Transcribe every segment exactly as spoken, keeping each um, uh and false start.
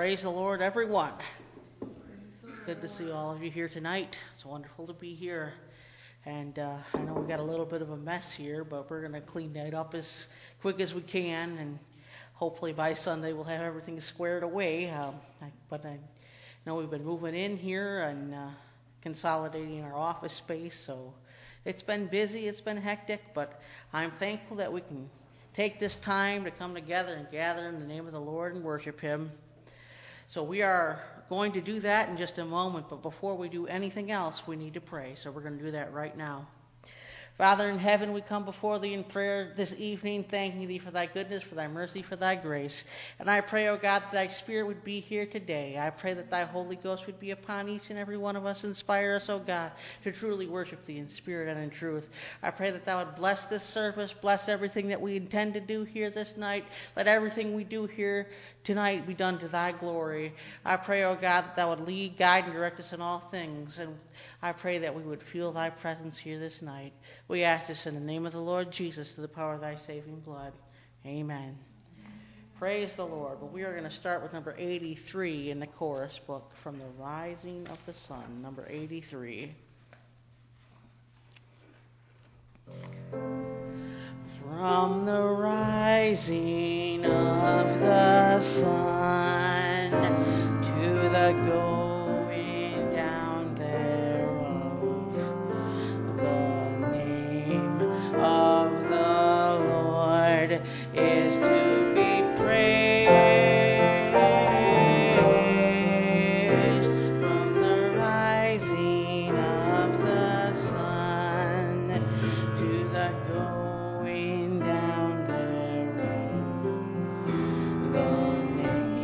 Praise the Lord, everyone. It's good to see all of you here tonight. It's wonderful to be here. And uh, I know we got a little bit of a mess here, but we're going to clean that up as quick as we can. And hopefully by Sunday we'll have everything squared away. Um, I, but I know we've been moving in here and uh, consolidating our office space. So it's been busy, it's been hectic, but I'm thankful that we can take this time to come together and gather in the name of the Lord and worship Him. So we are going to do that in just a moment, but before we do anything else, we need to pray. So we're going to do that right now. Father in heaven, we come before Thee in prayer this evening, thanking Thee for Thy goodness, for Thy mercy, for Thy grace. And I pray, O God, that Thy Spirit would be here today. I pray that Thy Holy Ghost would be upon each and every one of us. Inspire us, O God, to truly worship Thee in spirit and in truth. I pray that Thou would bless this service, bless everything that we intend to do here this night. Let everything we do here tonight be done to Thy glory. I pray, O God, that Thou would lead, guide, and direct us in all things. And I pray that we would feel Thy presence here this night. We ask this in the name of the Lord Jesus, to the power of Thy saving blood. Amen. Praise the Lord. Well, we are going to start with number eighty-three in the chorus book, From the Rising of the Sun, number eighty-three. From the rising of the sun to the going down thereof, the name of the Lord is to be praised. From the rising of the sun to the going down thereof, the name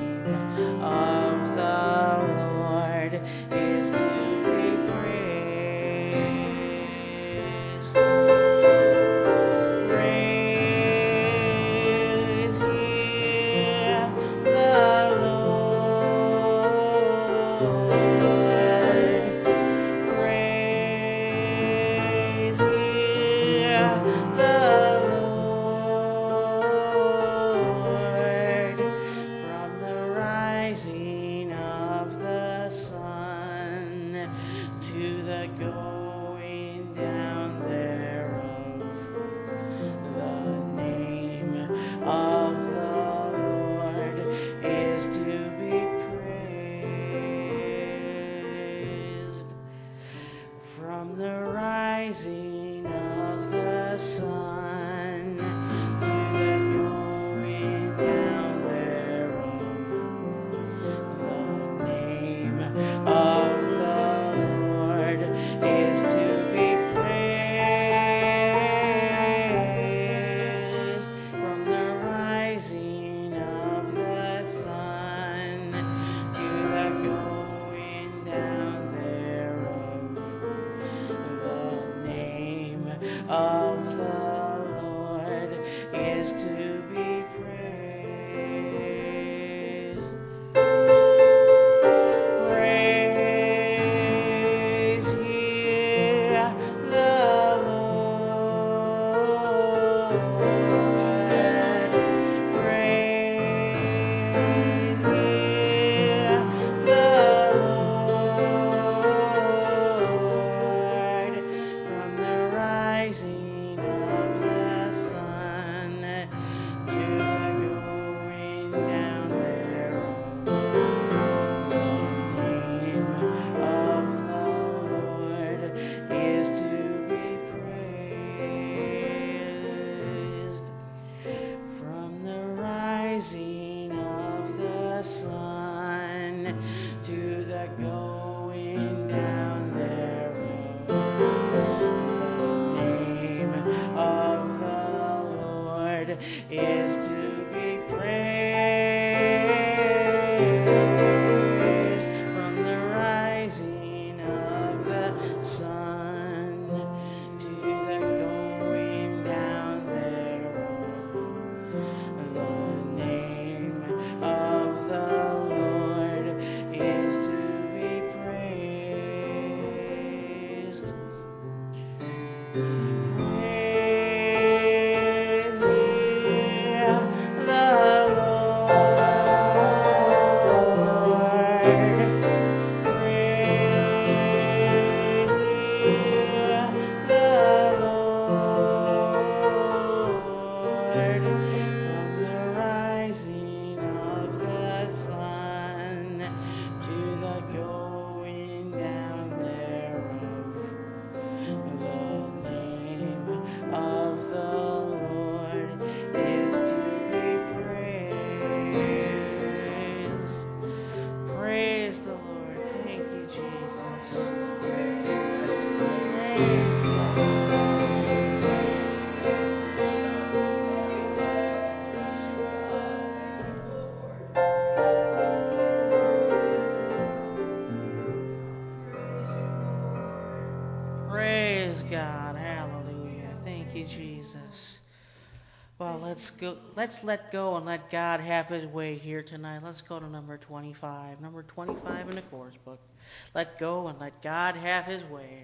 Jesus. Well, let's go. Let's let go and let God have His way here tonight. Let's go to number twenty-five. Number twenty-five in the chorus book. Let go and let God have His way.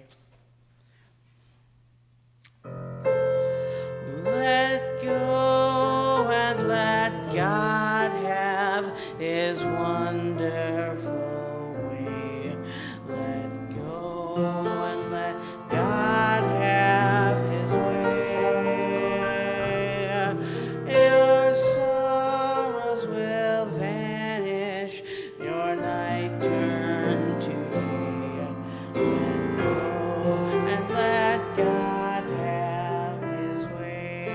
Let go and let God have His wonderful way. Let go and let God have His way. Your sorrows will vanish, your night turn to day. Let go and let God have His way.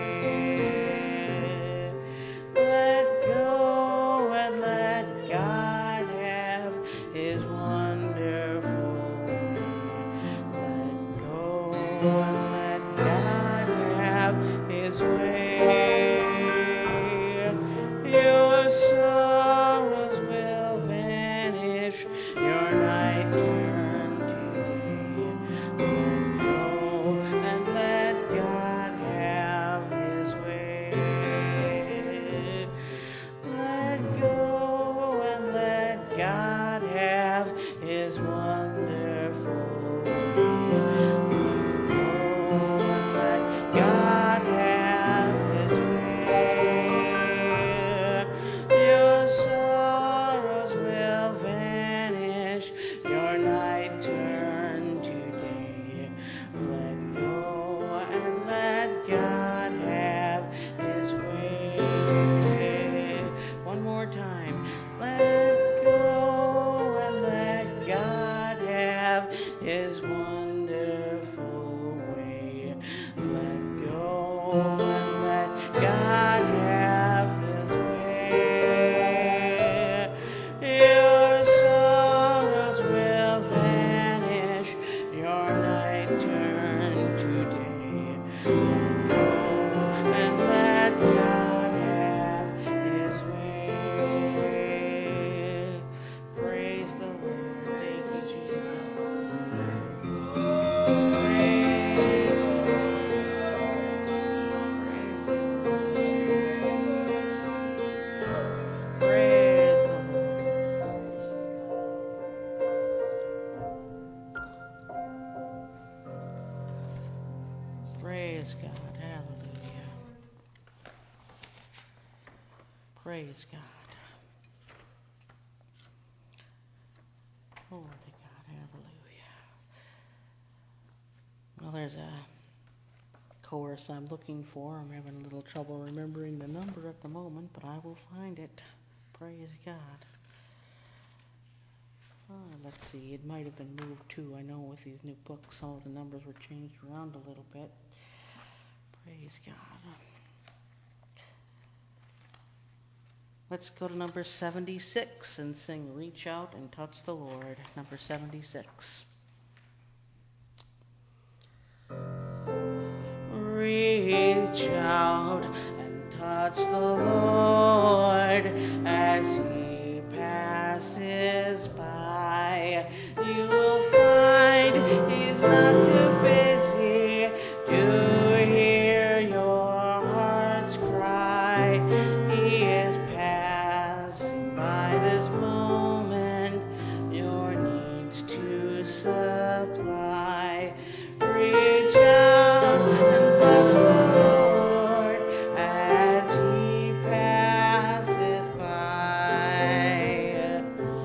Let go and let God have His wonderful way. Let go and let God have His way. Your sorrows will vanish, your night turn to day. Let go and let God have His way. Let go and let God have His wonderful way. Let go and let God have His way. Your sorrows will vanish, your night turn to day. Let go and let God have His way. One more time. Let go and let God have His wonderful way. Let go and let God have His way. Your sorrows will vanish, your night turn to day. Let go and let God have His way. Praise the Lord. Thank you, Jesus. Praise the Lord. Praise the Lord. Praise God. Hallelujah. Praise God. Glory to God. Hallelujah. Well, there's a chorus I'm looking for. I'm having a little trouble remembering the number at the moment, but I will find it. Praise God. Oh, let's see. It might have been moved too. I know with these new books, some of the numbers were changed around a little bit. Praise God. Let's go to number seventy-six and sing Reach Out and Touch the Lord. Number seventy-six. Reach out and touch the Lord as He passes by. You will find He's not too busy to hear your heart's cry. He is passing by this moment, your needs to supply. Reach out and touch the Lord as He passes by.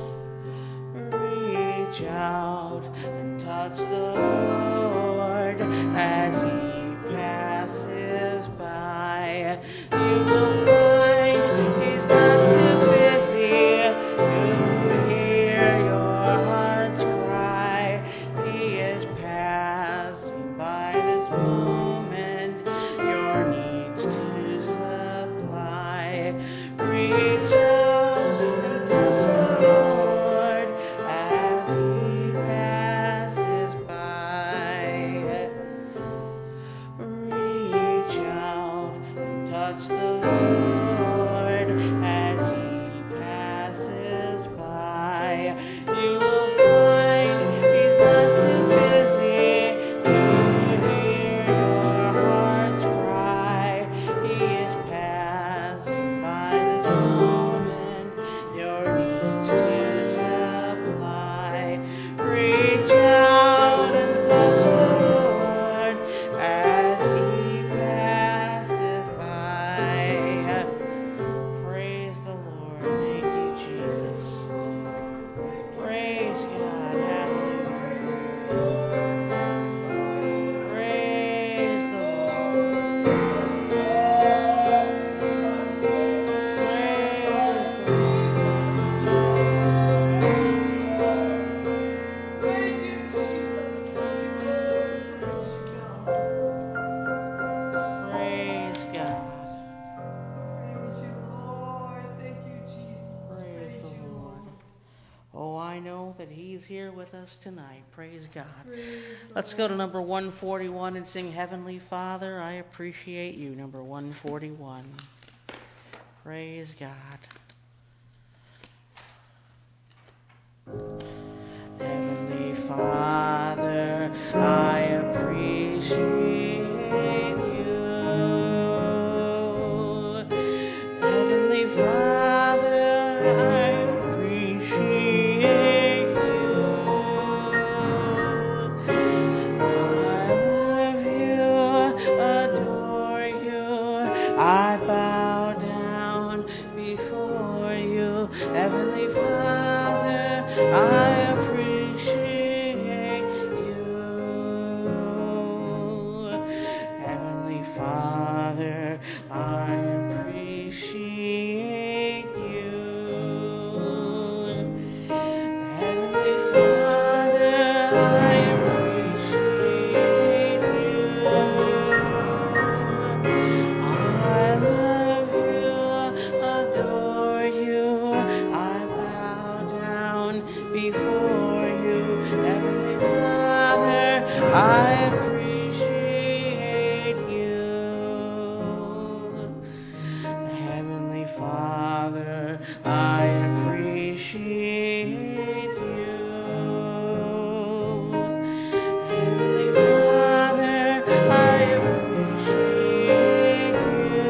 Reach out and touch the Lord as He passes by. You will find He's not too busy to hear your heart's cry. He is passing by this moment, your needs to supply. Reach out and touch the Lord as He passes by. Reach out and touch the Lord. I know that He's here with us tonight. Praise God. Praise Let's go to number one forty-one and sing Heavenly Father, I Appreciate You. Number one forty-one. Praise God. Heavenly Father, I appreciate You. Heavenly Father, I appreciate You. I love You, adore You. I bow down before You. Heavenly Father, I appreciate You. Heavenly Father, I appreciate You. Heavenly Father, I appreciate You. I love You, adore You. I bow down before You. Heavenly Father, I appreciate You. Heavenly Father, I appreciate You. Heavenly Father, I appreciate You.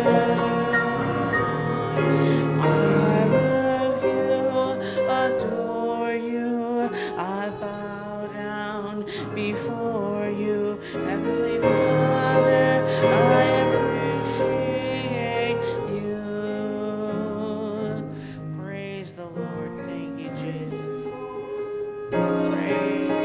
I love You, adore You. I bow down before You. Heavenly Father, I appreciate You. Praise the Lord. Thank You, Jesus. Praise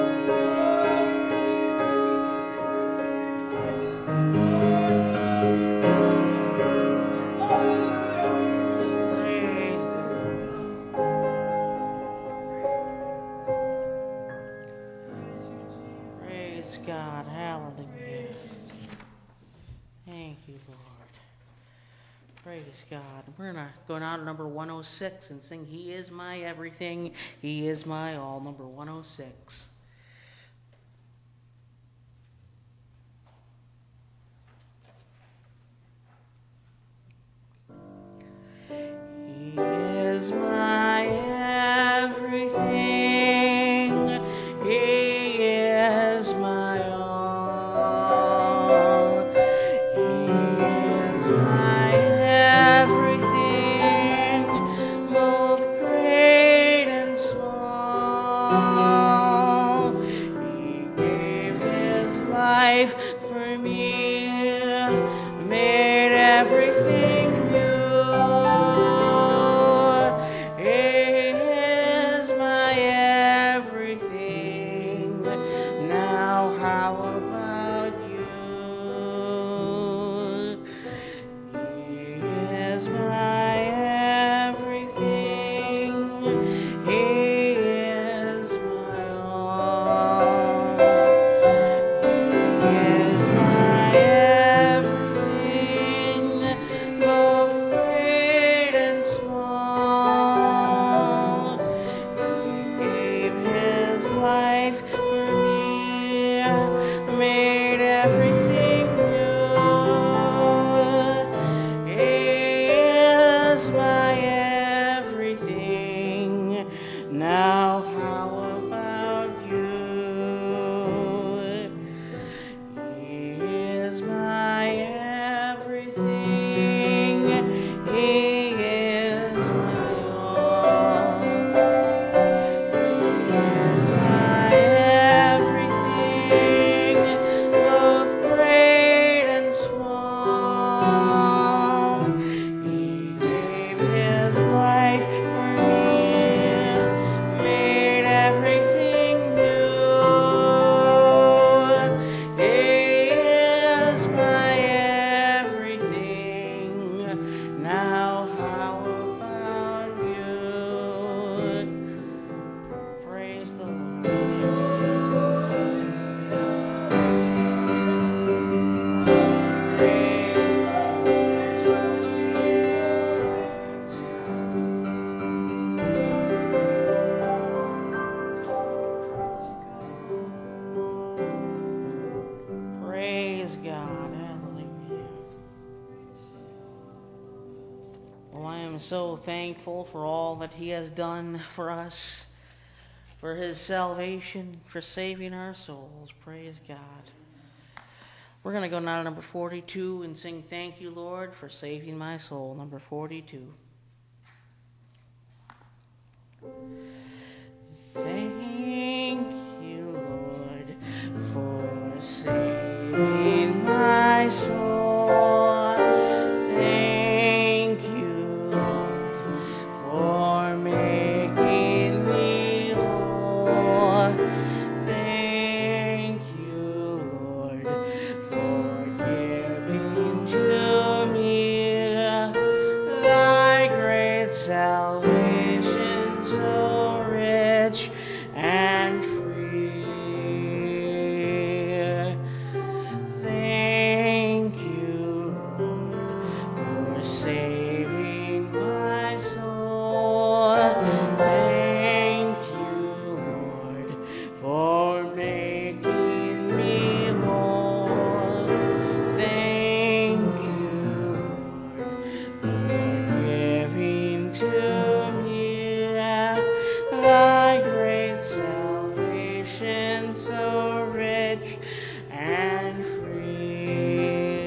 Praise the Lord. Praise God. Hallelujah. Thank You, Lord. Praise God. We're going to go now to number one oh six and sing He Is My Everything, He Is My All. Number one oh six. He is my everything, He is my all. He is my everything, both great and small. He gave His life for me, made everything new. He is my everything. Now how about you? He is my everything. He is my all. He is my everything, both great and small. He gave His life for me, made everything new. He is my everything. Now how about you? He is my everything. He is my all. He is my everything, both great and small. He gave His life for me, made everything new. He is my everything. Now how about you? Praise the Lord. Praise so thankful for all that He has done for us, for His salvation, for saving our souls. Praise God. We're going to go now to number forty-two and sing Thank You, Lord, for Saving My Soul. Number forty-two. Thank you, Lord, for saving my soul. Thank you, Lord, for making me whole. Thank you, Lord, for giving to me thy great salvation, so rich and free. Thank you, Lord, for saving my soul. Thank you, Lord, for making me whole. Thank you, Lord, for giving to me thy great salvation, so rich and free.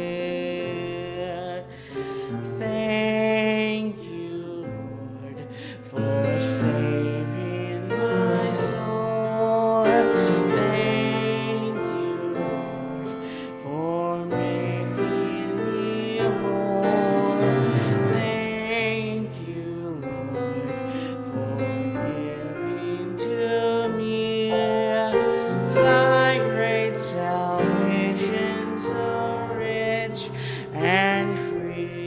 Thank you, Lord, for saving my soul. Thank you, Lord, for making me whole. Thank you, Lord, for giving to me thy great salvation, so rich and free.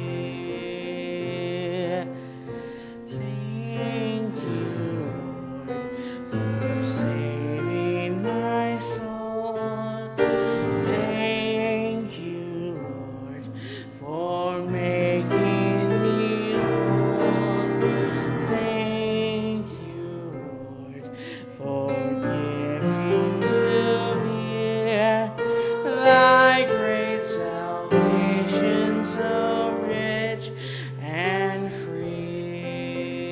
Thank you, Lord, for saving my soul. Thank you, Lord, for making me whole. Thank you, Lord, for giving to me thy great salvation, so rich and free.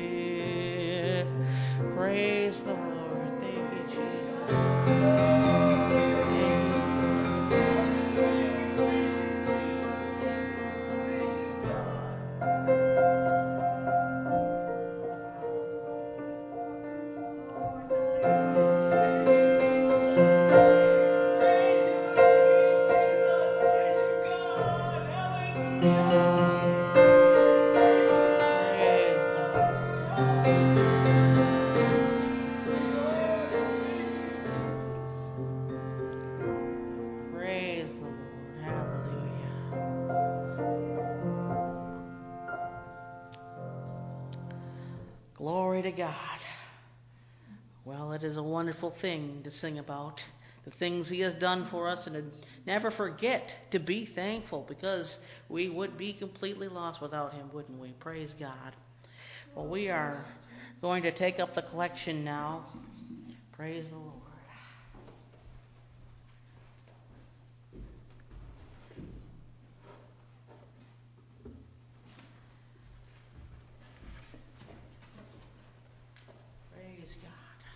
Praise the Lord. Thank you, Jesus. Praise the Lord. Hallelujah. Glory to God. Well, it is a wonderful thing to sing about the things He has done for us, and to never forget to be thankful, because we would be completely lost without Him, wouldn't we? Praise God. Well, we are going to take up the collection now. Praise the Lord. Praise God.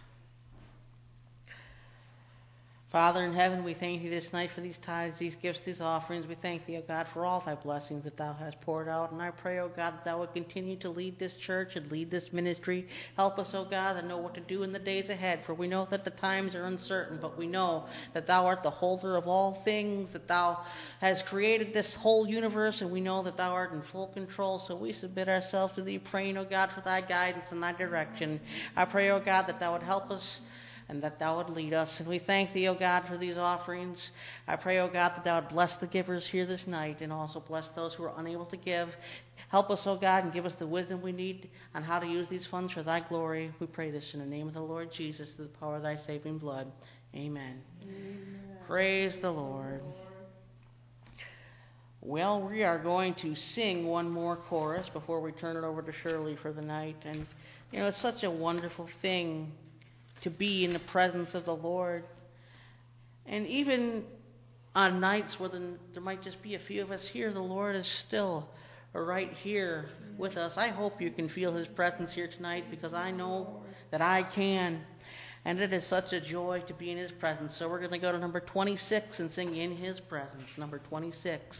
Father in heaven, we thank Thee this night for these tithes, these gifts, these offerings. We thank Thee, O God, for all Thy blessings that Thou hast poured out. And I pray, O God, that Thou would continue to lead this church and lead this ministry. Help us, O God, to know what to do in the days ahead. For we know that the times are uncertain, but we know that Thou art the holder of all things, that Thou hast created this whole universe, and we know that Thou art in full control. So we submit ourselves to Thee, praying, O God, for Thy guidance and Thy direction. I pray, O God, that Thou would help us and that Thou would lead us. And we thank Thee, O God, for these offerings. I pray, O God, that Thou would bless the givers here this night, and also bless those who are unable to give. Help us, O God, and give us the wisdom we need on how to use these funds for Thy glory. We pray this in the name of the Lord Jesus, through the power of Thy saving blood. Amen. Amen. Praise the Lord. Well, we are going to sing one more chorus before we turn it over to Shirley for the night. And, you know, it's such a wonderful thing to be in the presence of the Lord. And even on nights where the, there might just be a few of us here, the Lord is still right here with us. I hope you can feel His presence here tonight, because I know that I can. And it is such a joy to be in His presence. So we're going to go to number twenty-six and sing In His Presence. Number twenty-six.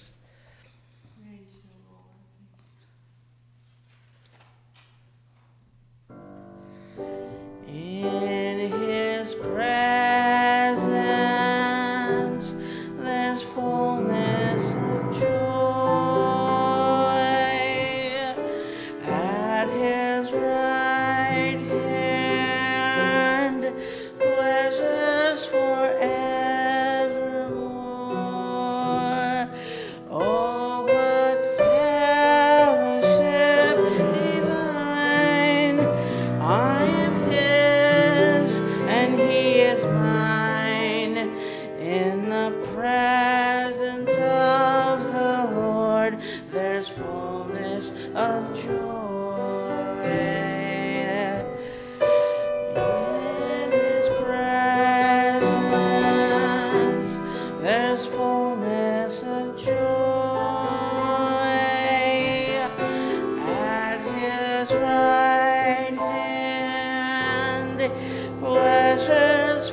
In His presence there's fullness of joy. At His right hand pleasures forevermore. Oh, what fellowship divine! I am His and He is mine. In the presence of the Lord there's fullness of joy. In His presence there's fullness of joy. At His right hand pleasures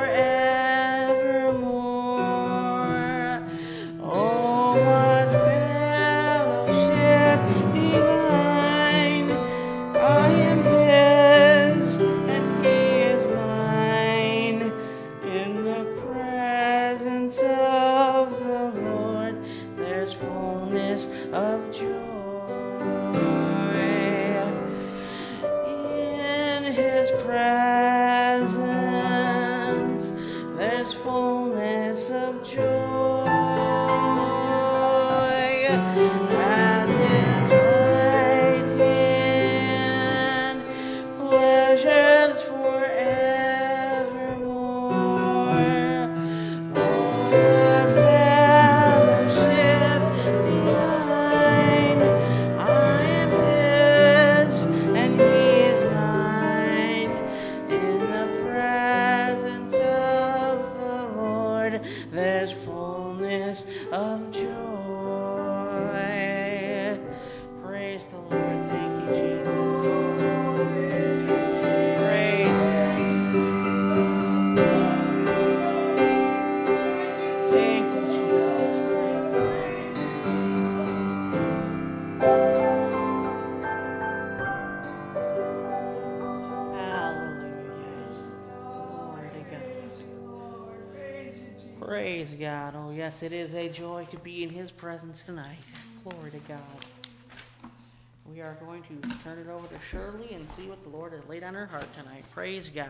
forevermore. Oh, what fellowship divine! I am His and He is mine. In the presence of the Lord there's fullness of joy. In His presence there's fullness of joy. At His right hand pleasures forevermore. Oh, what fellowship divine! I am His and He is mine. In the presence of the Lord there's fullness of joy. Praise the Lord. Thank you, Jesus. Praise God. Thank you, Jesus. Hallelujah. Glory to God. Praise God. Oh, yes, it is a joy to be in His presence tonight. Glory to God. We are going to turn it over to Shirley and see what the Lord has laid on her heart tonight. Praise God.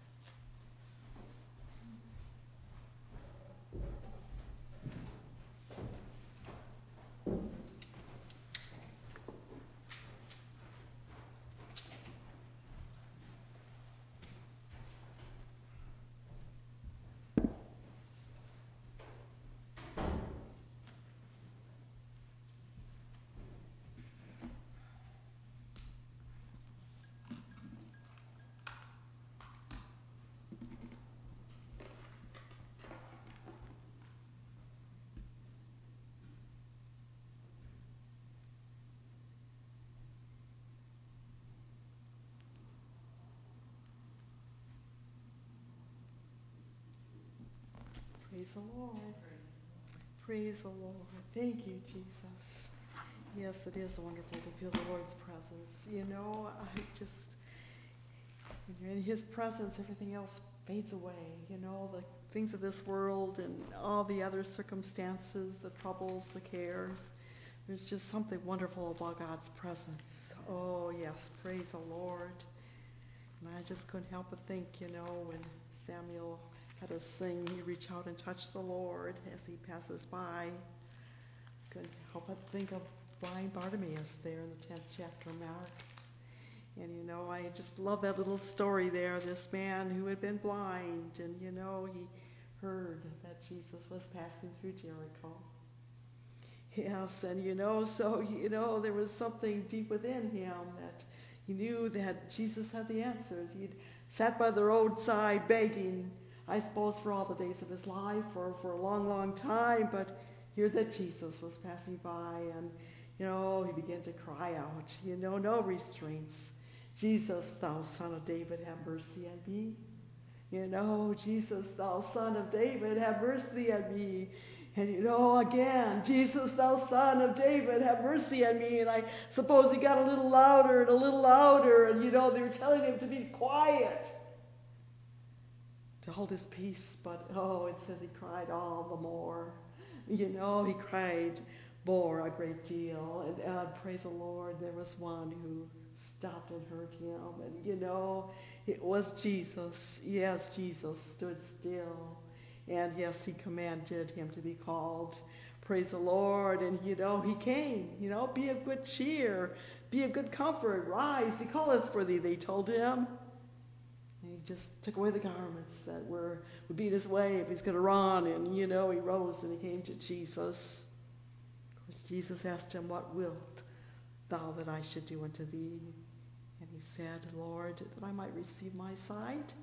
Praise the Lord. Praise the Lord. Thank you, Jesus. Yes, it is wonderful to feel the Lord's presence. You know, I just, when you're in His presence, everything else fades away. You know, the things of this world and all the other circumstances, the troubles, the cares. There's just something wonderful about God's presence. Oh, yes, praise the Lord. And I just couldn't help but think, you know, when Samuel had us sing, he reach out and touch the Lord as he passes by. Couldn't help but think of blind Bartimaeus there in the tenth chapter of Mark. And, you know, I just love that little story there, this man who had been blind, and, you know, he heard that Jesus was passing through Jericho. Yes, and, you know, so, you know, there was something deep within him that he knew that Jesus had the answers. He'd sat by the roadside begging, I suppose, for all the days of his life or for a long, long time, but here that Jesus was passing by, and you know, he began to cry out, you know, no restraints. Jesus, thou son of David, have mercy on me. You know, Jesus, thou son of David, have mercy on me. And you know, again, Jesus, thou son of David, have mercy on me. And I suppose he got a little louder and a little louder. And you know, they were telling him to be quiet, to hold his peace. But oh, it says he cried all the more. You know, he cried more a great deal. And uh, praise the Lord, there was one who stopped and heard him. And you know, it was Jesus. Yes, Jesus stood still. And yes, he commanded him to be called. Praise the Lord. And you know, he came. You know, be of good cheer. Be of good comfort. Rise, he calleth for thee, they told him. And he just took away the garments that were would be in his way if he's going to run. And you know, he rose and he came to Jesus. Of course, Jesus asked him, what wilt thou that I should do unto thee? And he said, Lord, that I might receive my sight.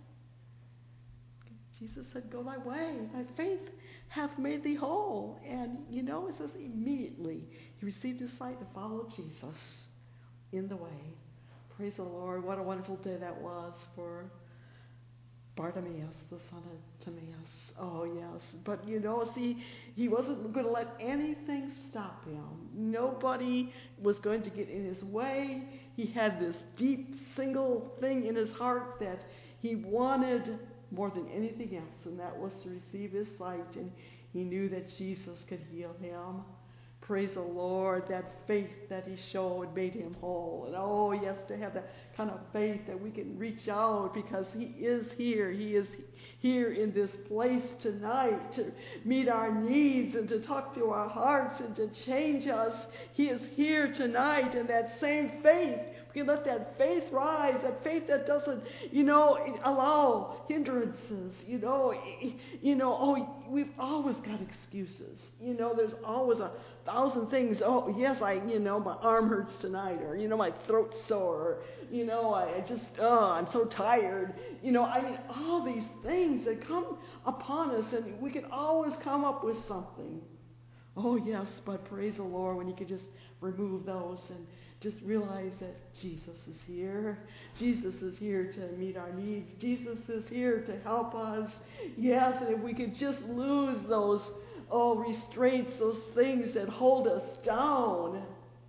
Jesus said, go thy way. Thy faith hath made thee whole. And, you know, it says immediately he received his sight and followed Jesus in the way. Praise the Lord. What a wonderful day that was for Bartimaeus, the son of Timaeus. Oh, yes. But, you know, see, he wasn't going to let anything stop him. Nobody was going to get in his way. He had this deep single thing in his heart that he wanted more than anything else, and that was to receive his sight. And he knew that Jesus could heal him. Praise the Lord. That faith that he showed made him whole. And oh, yes, to have that kind of faith that we can reach out because he is here. He is here in this place tonight to meet our needs and to talk to our hearts and to change us. He is here tonight, and that same faith, we can let that faith rise, that faith that doesn't, you know, allow hindrances, you know, you know, oh, we've always got excuses. You know, there's always a thousand things. Oh, yes, I, you know, my arm hurts tonight, or, you know, my throat's sore, or, you know, I, I just, oh, I'm so tired. You know, I mean, all these things that come upon us, and we can always come up with something. Oh, yes, but praise the Lord when you can just remove those and just realize that Jesus is here. Jesus is here to meet our needs. Jesus is here to help us. Yes, and if we could just lose those, oh, restraints, those things that hold us down,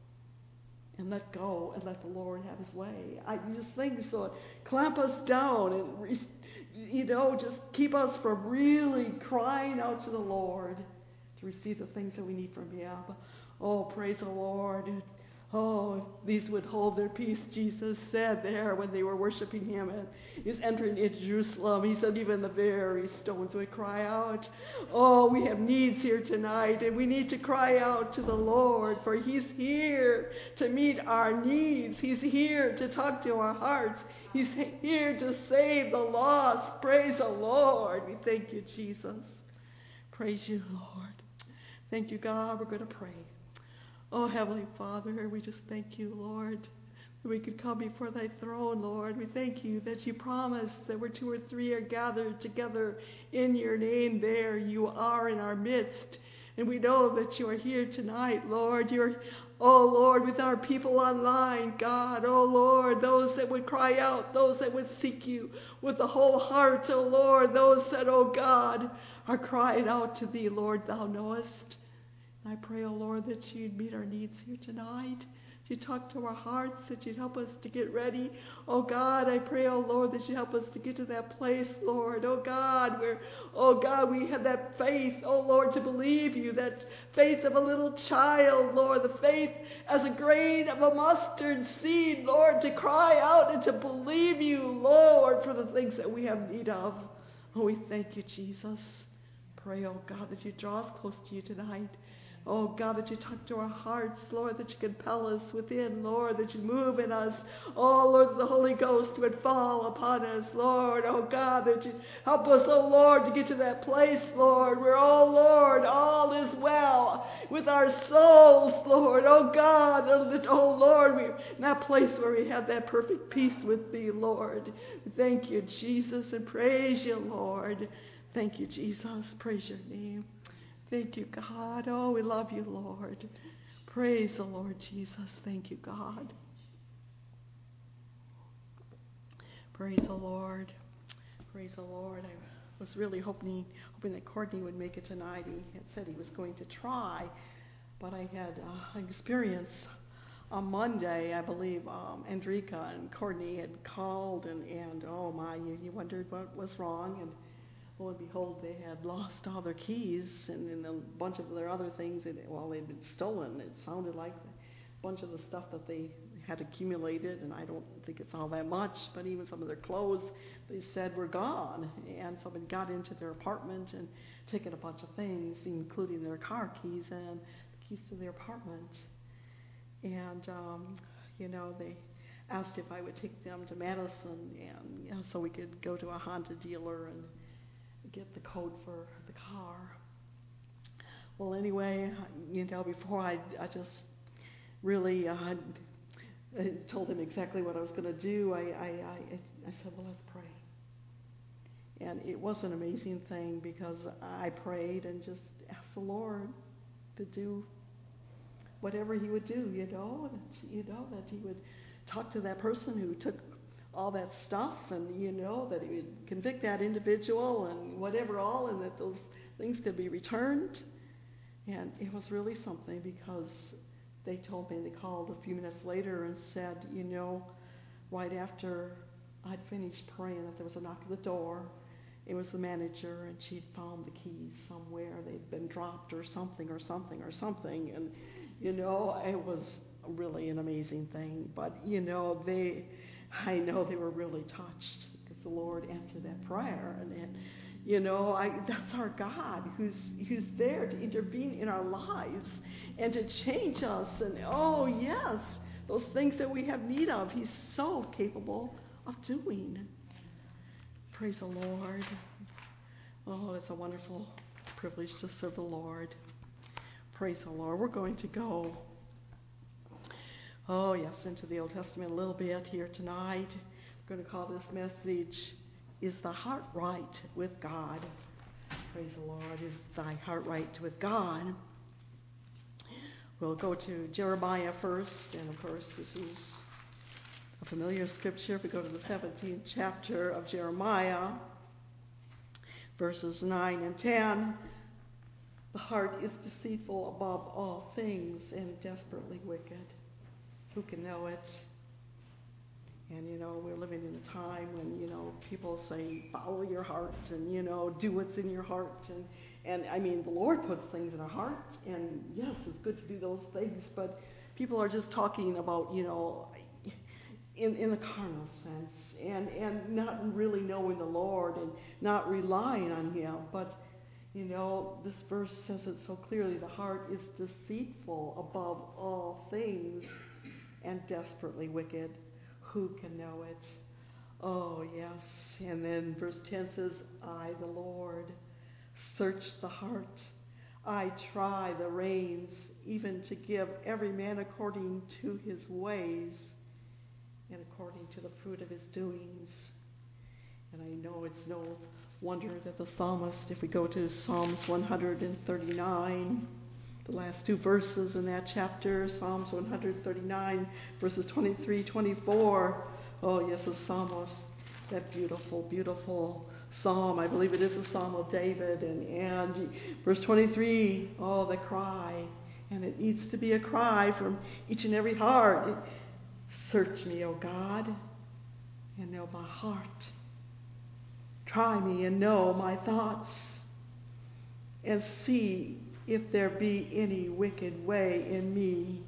and let go and let the Lord have his way. I just think so. Clamp us down and, you know, just keep us from really crying out to the Lord to receive the things that we need from him. Oh, praise the Lord. Oh, these would hold their peace, Jesus said there when they wwere worshiping him and he's entering into Jerusalem. He said even the very stones would cry out. Oh, we have needs here tonight, and we need to cry out to the Lord, for he's here to meet our needs. He's here to talk to our hearts. He's here to save the lost. Praise the Lord. We thank you, Jesus. Praise you, Lord. Thank you, God. We're going to pray. Oh, Heavenly Father, we just thank you, Lord, that we could come before thy throne, Lord. We thank you that you promised that where two or three are gathered together in your name, there you are in our midst. And we know that you are here tonight, Lord. You're, oh, Lord, with our people online, God. Oh, Lord, those that would cry out, those that would seek you with the whole heart, oh, Lord, those that, oh, God, are crying out to thee, Lord, thou knowest. I pray, oh Lord, that you'd meet our needs here tonight. That you'd talk to our hearts, that you'd help us to get ready. Oh God, I pray, oh Lord, that you help us to get to that place, Lord. Oh God, where, oh God, we have that faith, oh Lord, to believe you. That faith of a little child, Lord. The faith as a grain of a mustard seed, Lord, to cry out and to believe you, Lord, for the things that we have need of. Oh, we thank you, Jesus. Pray, oh God, that you draw us close to you tonight. Oh, God, that you talk to our hearts, Lord, that you compel us within, Lord, that you move in us. Oh, Lord, that the Holy Ghost would fall upon us, Lord. Oh, God, that you help us, oh, Lord, to get to that place, Lord, where, oh, Lord, all is well with our souls, Lord. Oh, God, oh, Lord, we're in that place where we have that perfect peace with thee, Lord. Thank you, Jesus, and praise you, Lord. Thank you, Jesus. Praise your name. Thank you, God. Oh, we love you, Lord. Praise the Lord Jesus. Thank you, God. Praise the Lord. Praise the Lord. I was really hoping, hoping that Courtney would make it tonight. He had said he was going to try, but I had uh, experience on Monday, I believe, um, Andrika and Courtney had called, and, and oh my, you, you wondered what was wrong, and lo and behold, they had lost all their keys and, and a bunch of their other things. That, well, they'd been stolen. It sounded like a bunch of the stuff that they had accumulated, and I don't think it's all that much, but even some of their clothes, they said were gone. And somebody got into their apartment and taken a bunch of things, including their car keys and the keys to their apartment. And, um, you know, they asked if I would take them to Madison, and you know, so we could go to a Honda dealer and get the code for the car. Well, anyway, you know, before I, I just really uh, I told him exactly what I was going to do, I, I, I, I said, well, let's pray. And it was an amazing thing because I prayed and just asked the Lord to do whatever he would do, you know, that, you know, that he would talk to that person who took all that stuff, and you know that he would convict that individual and whatever all, and that those things could be returned. And it was really something because they told me, they called a few minutes later and said, you know, right after I'd finished praying, that there was a knock at the door. It was the manager, and she'd found the keys somewhere. They'd been dropped or something or something or something. And, you know, it was really an amazing thing. But, you know, they, I know they were really touched because the Lord answered that prayer. And, and you know, I, that's our God who's, who's there to intervene in our lives and to change us. And, oh, yes, those things that we have need of, he's so capable of doing. Praise the Lord. Oh, it's a wonderful privilege to serve the Lord. Praise the Lord. We're going to go, oh yes, into the Old Testament a little bit here tonight. We're going to call this message, Is the Heart Right with God? Praise the Lord. Is thy heart right with God? We'll go to Jeremiah first, and of course this is a familiar scripture. If we go to the seventeenth chapter of Jeremiah, verses nine and ten, the heart is deceitful above all things and desperately wicked. Who can know it? And, you know, we're living in a time when, you know, people say, follow your heart and, you know, do what's in your heart. And, and I mean, the Lord puts things in our hearts, and yes, it's good to do those things, but people are just talking about, you know, in, in a carnal sense, and, and not really knowing the Lord and not relying on him. But, you know, this verse says it so clearly, the heart is deceitful above all things and desperately wicked. Who can know it? Oh, yes. And then verse ten says, I, the Lord, search the heart. I try the reins, even to give every man according to his ways and according to the fruit of his doings. And I know it's no wonder that the psalmist, if we go to Psalms one thirty-nine, the last two verses in that chapter, Psalms one thirty-nine, verses twenty-three, twenty-four. Oh, yes, the psalmist, that beautiful, beautiful psalm. I believe it is a psalm of David. And, and verse twenty-three, oh, the cry. And it needs to be a cry from each and every heart. Search me, O God, and know my heart. Try me and know my thoughts, and see if there be any wicked way in me,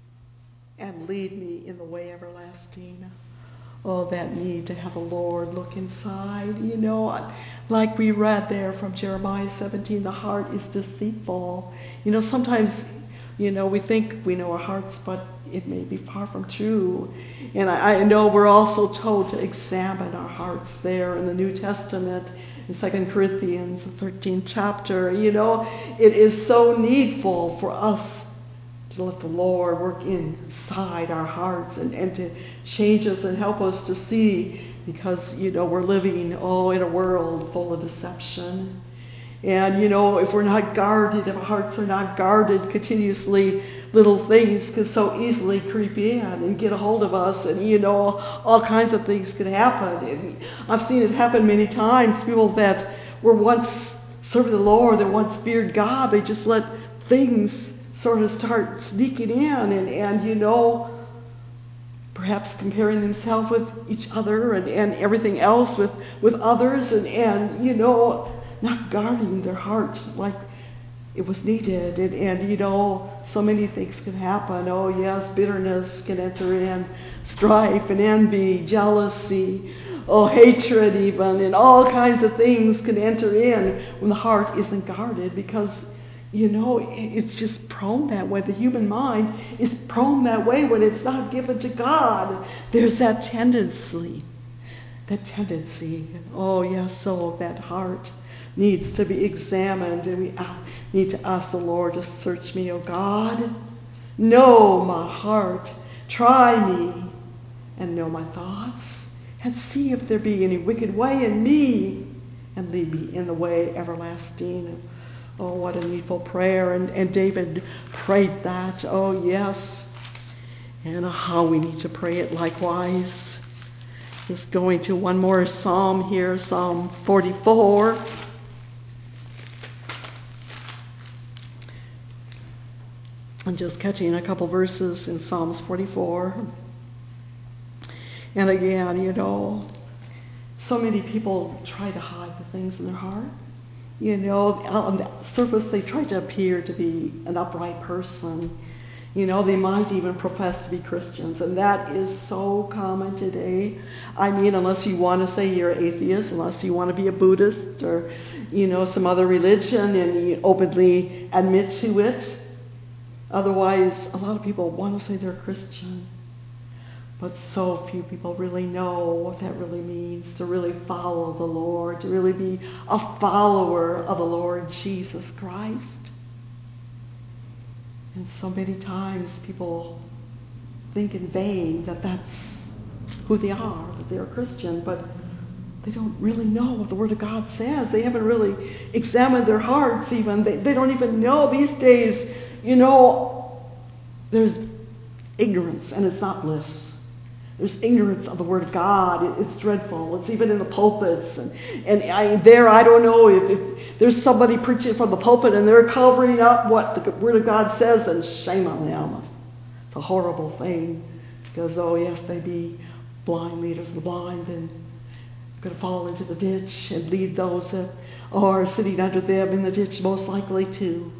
and lead me in the way everlasting. Oh, that need to have the Lord look inside. You know, like we read there from Jeremiah seventeen, the heart is deceitful. You know, sometimes, you know, we think we know our hearts, but it may be far from true. And I, I know we're also told to examine our hearts there in the New Testament, in Second Corinthians, the thirteenth chapter. You know, it is so needful for us to let the Lord work inside our hearts and, and to change us and help us to see, because, you know, we're living, oh, in a world full of deception. And, you know, if we're not guarded, if our hearts are not guarded continuously, little things can so easily creep in and get a hold of us. And, you know, all kinds of things could happen. And I've seen it happen many times. People that were once serving the Lord, that once feared God, they just let things sort of start sneaking in. And, and you know, perhaps comparing themselves with each other and, and everything else with, with others. And, and, you know, not guarding their heart like it was needed. And, and, you know, so many things can happen. Oh, yes, bitterness can enter in, strife and envy, jealousy, oh, hatred even, and all kinds of things can enter in when the heart isn't guarded because, you know, it's just prone that way. The human mind is prone that way when it's not given to God. There's that tendency, that tendency. Oh, yes, so that heart needs to be examined, and we need to ask the Lord to search me, oh God. Know my heart. Try me and know my thoughts, and see if there be any wicked way in me, and lead me in the way everlasting. Oh, what a needful prayer. And, and David prayed that. Oh, yes. And how we need to pray it likewise. Just going to one more psalm here, Psalm forty-four. I'm just catching a couple verses in Psalms forty-four. And again, you know, so many people try to hide the things in their heart. You know, on the surface they try to appear to be an upright person. You know, they might even profess to be Christians, and that is so common today. I mean, unless you want to say you're atheist, unless you want to be a Buddhist or, you know, some other religion and you openly admit to it. Otherwise, a lot of people want to say they're Christian. But so few people really know what that really means, to really follow the Lord, to really be a follower of the Lord Jesus Christ. And so many times people think in vain that that's who they are, that they're a Christian, but they don't really know what the Word of God says. They haven't really examined their hearts even. They, they don't even know these days, you know, there's ignorance and it's not bliss. There's ignorance of the Word of God. It, it's dreadful. It's even in the pulpits. And, and I, there, I don't know if, if there's somebody preaching from the pulpit and they're covering up what the Word of God says, then shame on them. It's a horrible thing. Because, oh, yes, they be blind leaders of the blind and going to fall into the ditch and lead those that are sitting under them in the ditch most likely too.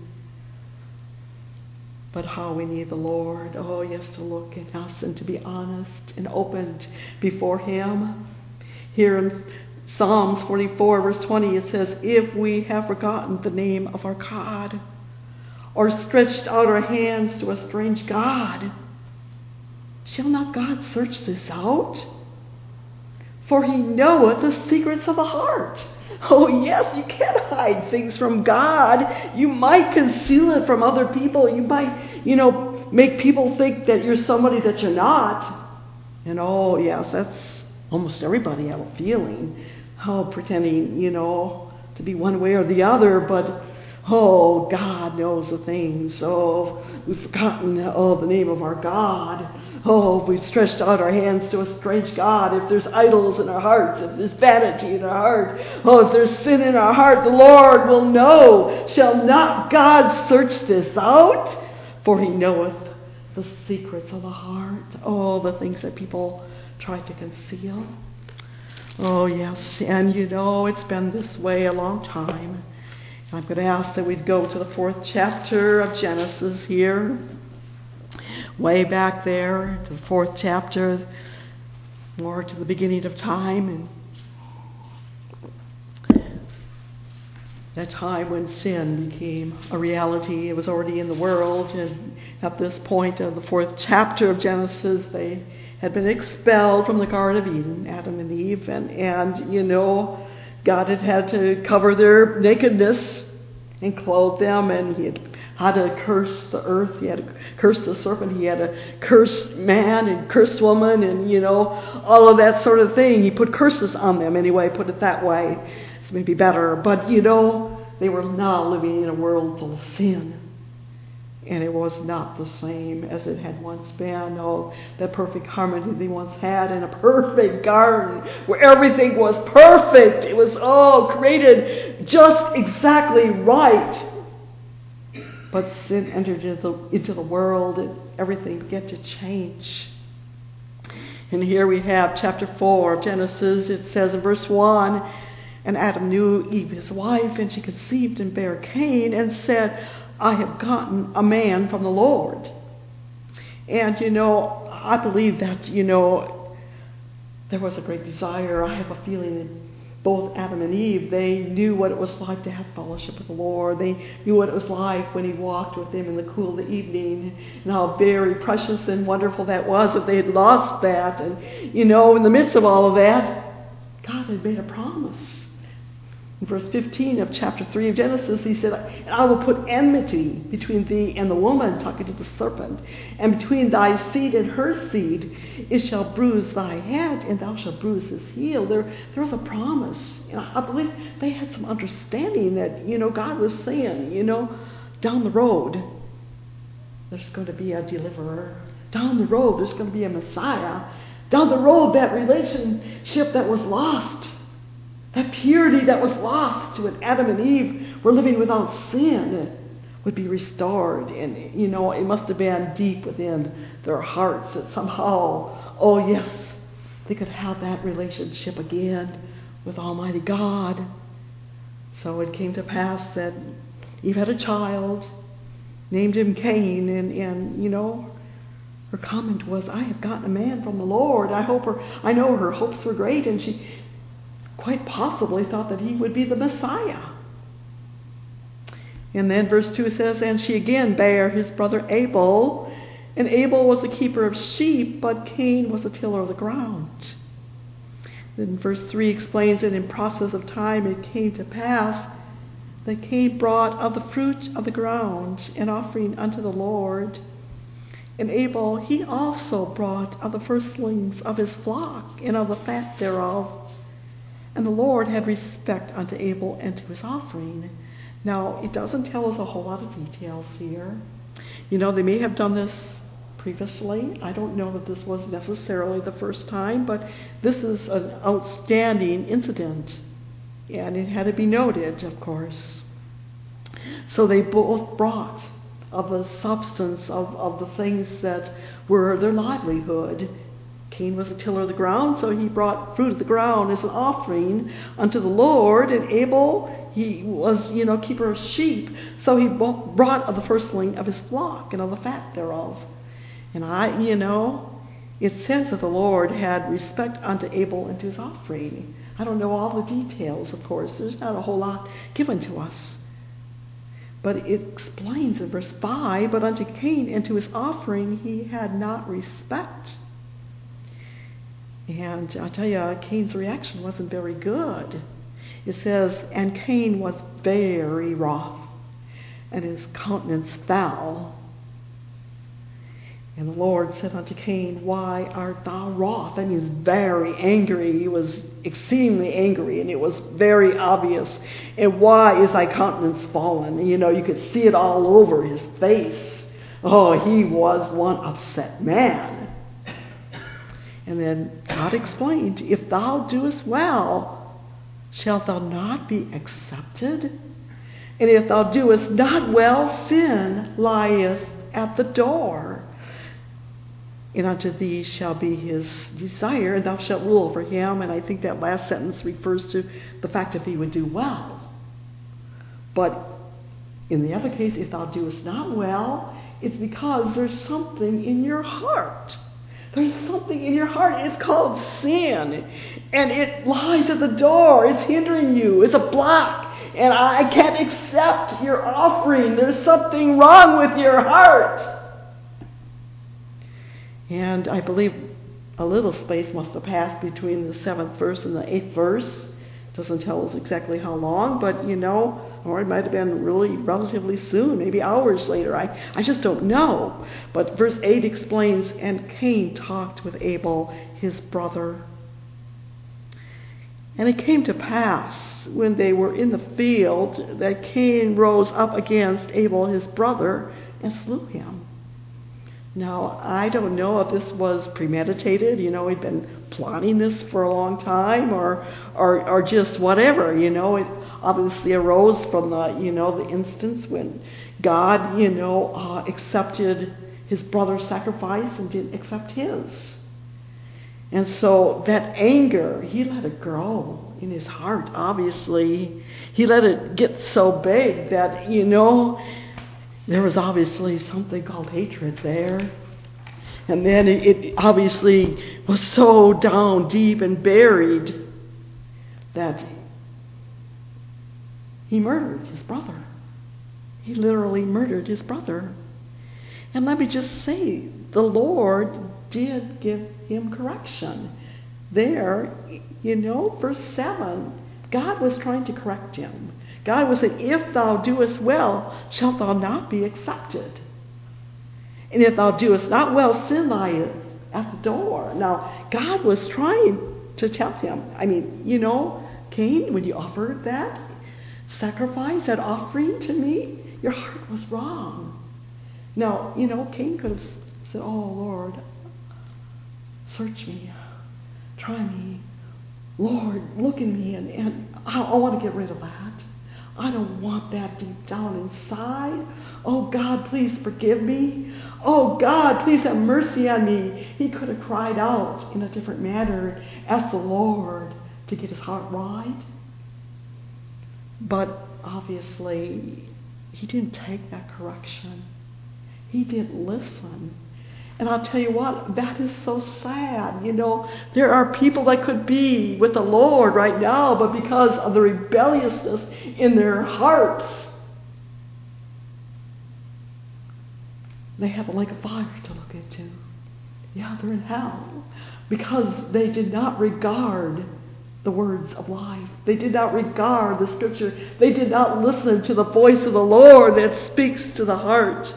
But how we need the Lord, oh yes, to look at us and to be honest and opened before Him. Here in Psalms forty-four, verse twenty, it says, if we have forgotten the name of our God, or stretched out our hands to a strange God, shall not God search this out? For He knoweth the secrets of the heart. Oh yes, you can't hide things from God. You might conceal it from other people. You might, you know, make people think that you're somebody that you're not. And oh yes, that's almost everybody have a feeling. Oh, pretending, you know, to be one way or the other, but oh, God knows the things. Oh, we've forgotten, oh, the name of our God. Oh, we've stretched out our hands to a strange God. If there's idols in our hearts, if there's vanity in our heart, oh, if there's sin in our heart, the Lord will know. Shall not God search this out? For He knoweth the secrets of the heart. Oh, the things that people try to conceal. Oh, yes, and you know, it's been this way a long time. I'm going to ask that we'd go to the fourth chapter of Genesis here. Way back there, to the fourth chapter, more to the beginning of time. And that time when sin became a reality. It was already in the world. And at this point of the fourth chapter of Genesis, they had been expelled from the Garden of Eden, Adam and Eve. And, and you know, God had had to cover their nakedness and clothe them, and He had had to curse the earth. He had to curse the serpent. He had to curse man and curse woman, and you know, all of that sort of thing. He put curses on them anyway, put it that way. It's maybe better. But you know, they were now living in a world full of sin. And it was not the same as it had once been. Oh, that perfect harmony they once had in a perfect garden where everything was perfect. It was all created just exactly right. But sin entered into the, into the world and everything began to change. And here we have chapter four of Genesis. It says in verse one, and Adam knew Eve his wife, and she conceived and bare Cain, and said, I have gotten a man from the Lord. And, you know, I believe that, you know, there was a great desire. I have a feeling that both Adam and Eve, they knew what it was like to have fellowship with the Lord. They knew what it was like when he walked with them in the cool of the evening, and how very precious and wonderful that was that they had lost that. And, you know, in the midst of all of that, God had made a promise. In verse fifteen of chapter three of Genesis, he said, and I will put enmity between thee and the woman, talking to the serpent, and between thy seed and her seed. It shall bruise thy head, and thou shalt bruise his heel. There, there was a promise. And I believe they had some understanding that, you know, God was saying, you know, down the road, there's going to be a deliverer. Down the road, there's going to be a Messiah. Down the road, that relationship that was lost, that purity that was lost to when Adam and Eve were living without sin, would be restored. And, you know, it must have been deep within their hearts that somehow, oh yes, they could have that relationship again with Almighty God. So it came to pass that Eve had a child, named him Cain, and, and you know, her comment was, I have gotten a man from the Lord. I hope her, I know her hopes were great, and she quite possibly thought that he would be the Messiah. And then verse two says, and she again bare his brother Abel, and Abel was a keeper of sheep, but Cain was a tiller of the ground. Then verse three explains that in process of time it came to pass that Cain brought of the fruit of the ground an offering unto the Lord. And Abel, he also brought of the firstlings of his flock and of the fat thereof. And the Lord had respect unto Abel and to his offering. Now, it doesn't tell us a whole lot of details here. You know, they may have done this previously. I don't know that this was necessarily the first time, but this is an outstanding incident. And it had to be noted, of course. So they both brought of the substance of, of the things that were their livelihood. Cain was a tiller of the ground, so he brought fruit of the ground as an offering unto the Lord. And Abel, he was, you know, keeper of sheep, so he brought of the firstling of his flock and of the fat thereof. And I, you know, it says that the Lord had respect unto Abel and to his offering. I don't know all the details, of course. There's not a whole lot given to us. But it explains in verse five, but unto Cain and to his offering he had not respect. And I tell you, Cain's reaction wasn't very good. It says, and Cain was very wroth, and his countenance fell. And the Lord said unto Cain, why art thou wroth? That means very angry. He was exceedingly angry, and it was very obvious. And why is thy countenance fallen? You know, you could see it all over his face. Oh, he was one upset man. And then God explained, if thou doest well, shalt thou not be accepted? And if thou doest not well, sin lieth at the door. And unto thee shall be his desire, and thou shalt rule over him. And I think that last sentence refers to the fact that he would do well. But in the other case, if thou doest not well, it's because there's something in your heart. There's something in your heart. It's called sin. And it lies at the door. It's hindering you. It's a block. And I can't accept your offering. There's something wrong with your heart. And I believe a little space must have passed between the seventh verse and the eighth verse. Doesn't tell us exactly how long, but you know, or it might have been really relatively soon, maybe hours later. I, I just don't know. But verse eight explains, and Cain talked with Abel, his brother. And it came to pass, when they were in the field, that Cain rose up against Abel his brother and slew him. Now, I don't know if this was premeditated, you know, he'd been plotting this for a long time, or or, or just whatever, you know. It obviously arose from the, you know, the instance when God, you know, uh, accepted his brother's sacrifice and didn't accept his. And so that anger, he let it grow in his heart, obviously. He let it get so big that, you know, there was obviously something called hatred there. And then it, it obviously was so down deep and buried that he murdered his brother. He literally murdered his brother. And let me just say, the Lord did give him correction. There, you know, verse seven, God was trying to correct him. God was saying, if thou doest well, shalt thou not be accepted. And if thou doest not well, sin lieth at the door. Now, God was trying to tell him, I mean, you know, Cain, when you offered that sacrifice, that offering to me, your heart was wrong. Now, you know, Cain could have said, oh, Lord, search me, try me. Lord, look at me, and, and I, I want to get rid of that. I don't want that deep down inside. Oh, God, please forgive me. Oh, God, please have mercy on me. He could have cried out in a different manner, asked the Lord to get his heart right. But obviously, he didn't take that correction. He didn't listen. And I'll tell you what, that is so sad. You know, there are people that could be with the Lord right now, but because of the rebelliousness in their hearts, they have a lake of fire to look into. Yeah, they're in hell because they did not regard the words of life. They did not regard the scripture. They did not listen to the voice of the Lord that speaks to the heart.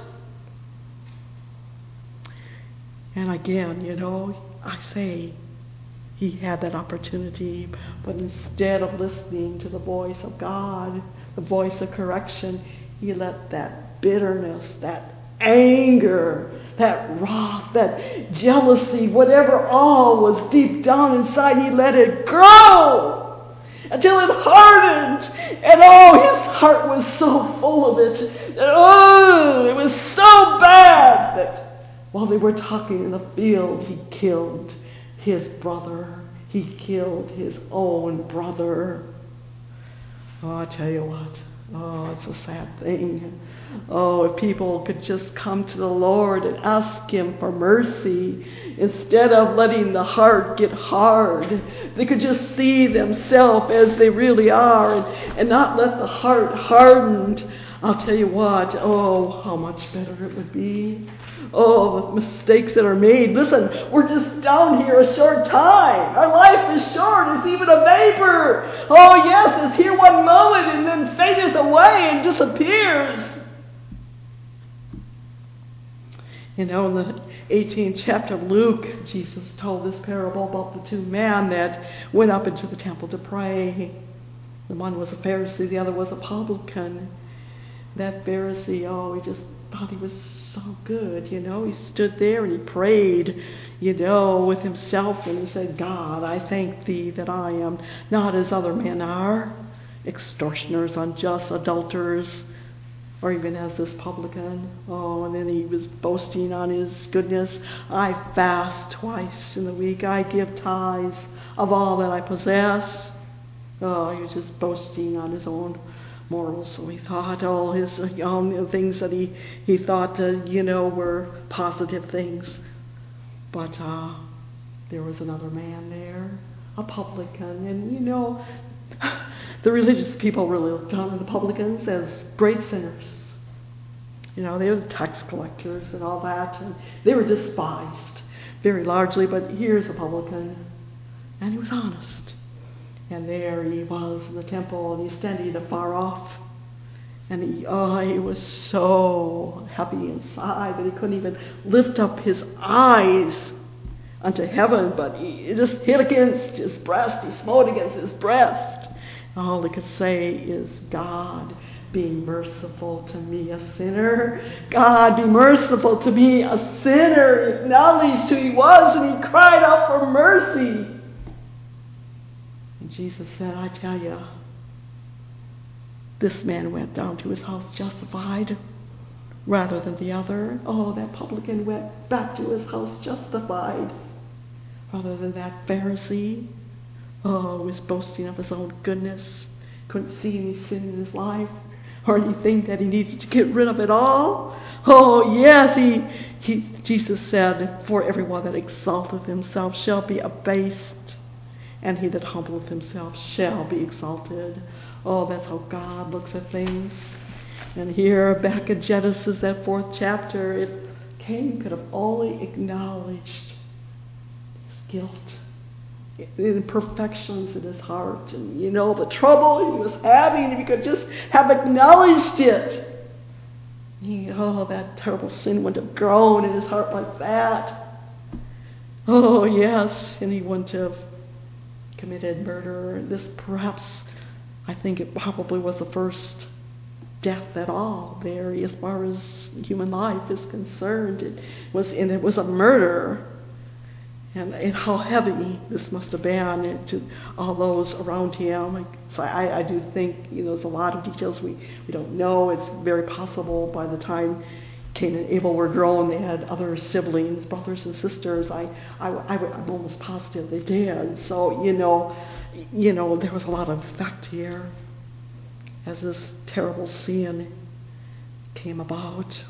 And again, you know, I say he had that opportunity, but instead of listening to the voice of God, the voice of correction, he let that bitterness, that anger, that wrath, that jealousy, whatever all was deep down inside, he let it grow until it hardened. And oh, his heart was so full of it that, oh, it was so bad that while they were talking in the field, he killed his brother. He killed his own brother. Oh, I tell you what. Oh, it's a sad thing. Oh, if people could just come to the Lord and ask him for mercy instead of letting the heart get hard. They could just see themselves as they really are and, and not let the heart harden. I'll tell you what. Oh, how much better it would be. Oh, the mistakes that are made. Listen, we're just down here a short time. Our life is short. It's even a vapor. Oh, yes, it's here one moment and then fades away and disappears. You know, in the eighteenth chapter of Luke, Jesus told this parable about the two men that went up into the temple to pray. The one was a Pharisee, the other was a publican. That Pharisee, oh, he just thought he was so good, you know. He stood there and he prayed, you know, with himself, and he said, God, I thank thee that I am not as other men are, extortioners, unjust, adulterers, or even as this publican. Oh, and then he was boasting on his goodness. I fast twice in the week. I give tithes of all that I possess. Oh, he was just boasting on his own morals. So he thought all his um, things that he, he thought, uh, you know, were positive things. But uh, there was another man there, a publican. And, you know, the religious people really looked on the publicans as great sinners. You know, they were tax collectors and all that. And they were despised very largely. But here's a publican, and he was honest. And there he was in the temple, and he's standing afar off. And he, oh, he was so happy inside that he couldn't even lift up his eyes unto heaven, but he just hit against his breast. He smote against his breast. All he could say is, God, be merciful to me, a sinner. God, be merciful to me, a sinner. He acknowledged who he was, and he cried out for mercy. And Jesus said, I tell you, this man went down to his house justified rather than the other. Oh, that publican went back to his house justified rather than that Pharisee. Oh, was boasting of his own goodness, couldn't see any sin in his life or anything that he needed to get rid of it all. Oh, yes, he, he Jesus said, for everyone that exalteth himself shall be abased, and he that humbleth himself shall be exalted. Oh, that's how God looks at things. And here, back in Genesis, that fourth chapter, if Cain could have only acknowledged his guilt, the imperfections in his heart, and, you know, the trouble he was having, if he could just have acknowledged it, he, oh, that terrible sin wouldn't have grown in his heart like that. Oh, yes, and he wouldn't have committed murder. This perhaps, I think it probably was the first death at all there as far as human life is concerned. It was, and it was a murder. And, and how heavy this must have been to all those around him. So I, I do think, you know, there's a lot of details we, we don't know. It's very possible by the time Cain and Abel were grown, they had other siblings, brothers and sisters. I, I, I, I'm almost positive they did. So, you know, you know, there was a lot of effect here as this terrible sin came about.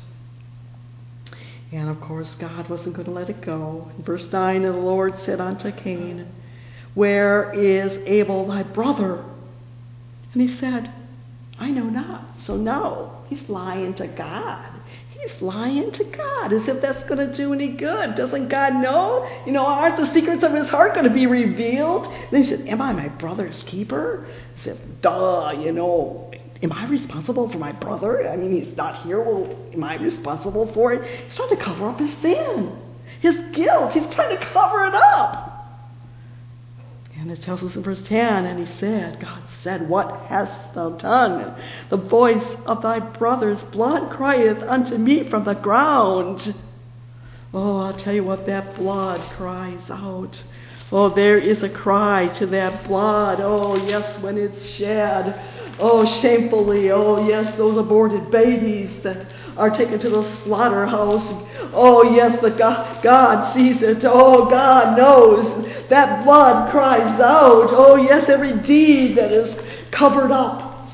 And of course, God wasn't going to let it go. In verse nine, and the Lord said unto Cain, where is Abel thy brother? And he said, I know not. So no, he's lying to God. He's lying to God, as if that's going to do any good. Doesn't God know? You know, aren't the secrets of his heart going to be revealed? And he said, am I my brother's keeper? He said, duh, you know, am I responsible for my brother? I mean, he's not here. Well, am I responsible for it? He's trying to cover up his sin, his guilt. He's trying to cover it up. And it tells us in verse ten, and he said, God said, what hast thou done? The voice of thy brother's blood crieth unto me from the ground. Oh, I'll tell you what, that blood cries out. Oh, there is a cry to that blood. Oh, yes, when it's shed. Oh, shamefully. Oh, yes, those aborted babies that are taken to the slaughterhouse. Oh, yes, the God, God sees it. Oh, God knows. That blood cries out. Oh, yes, every deed that is covered up.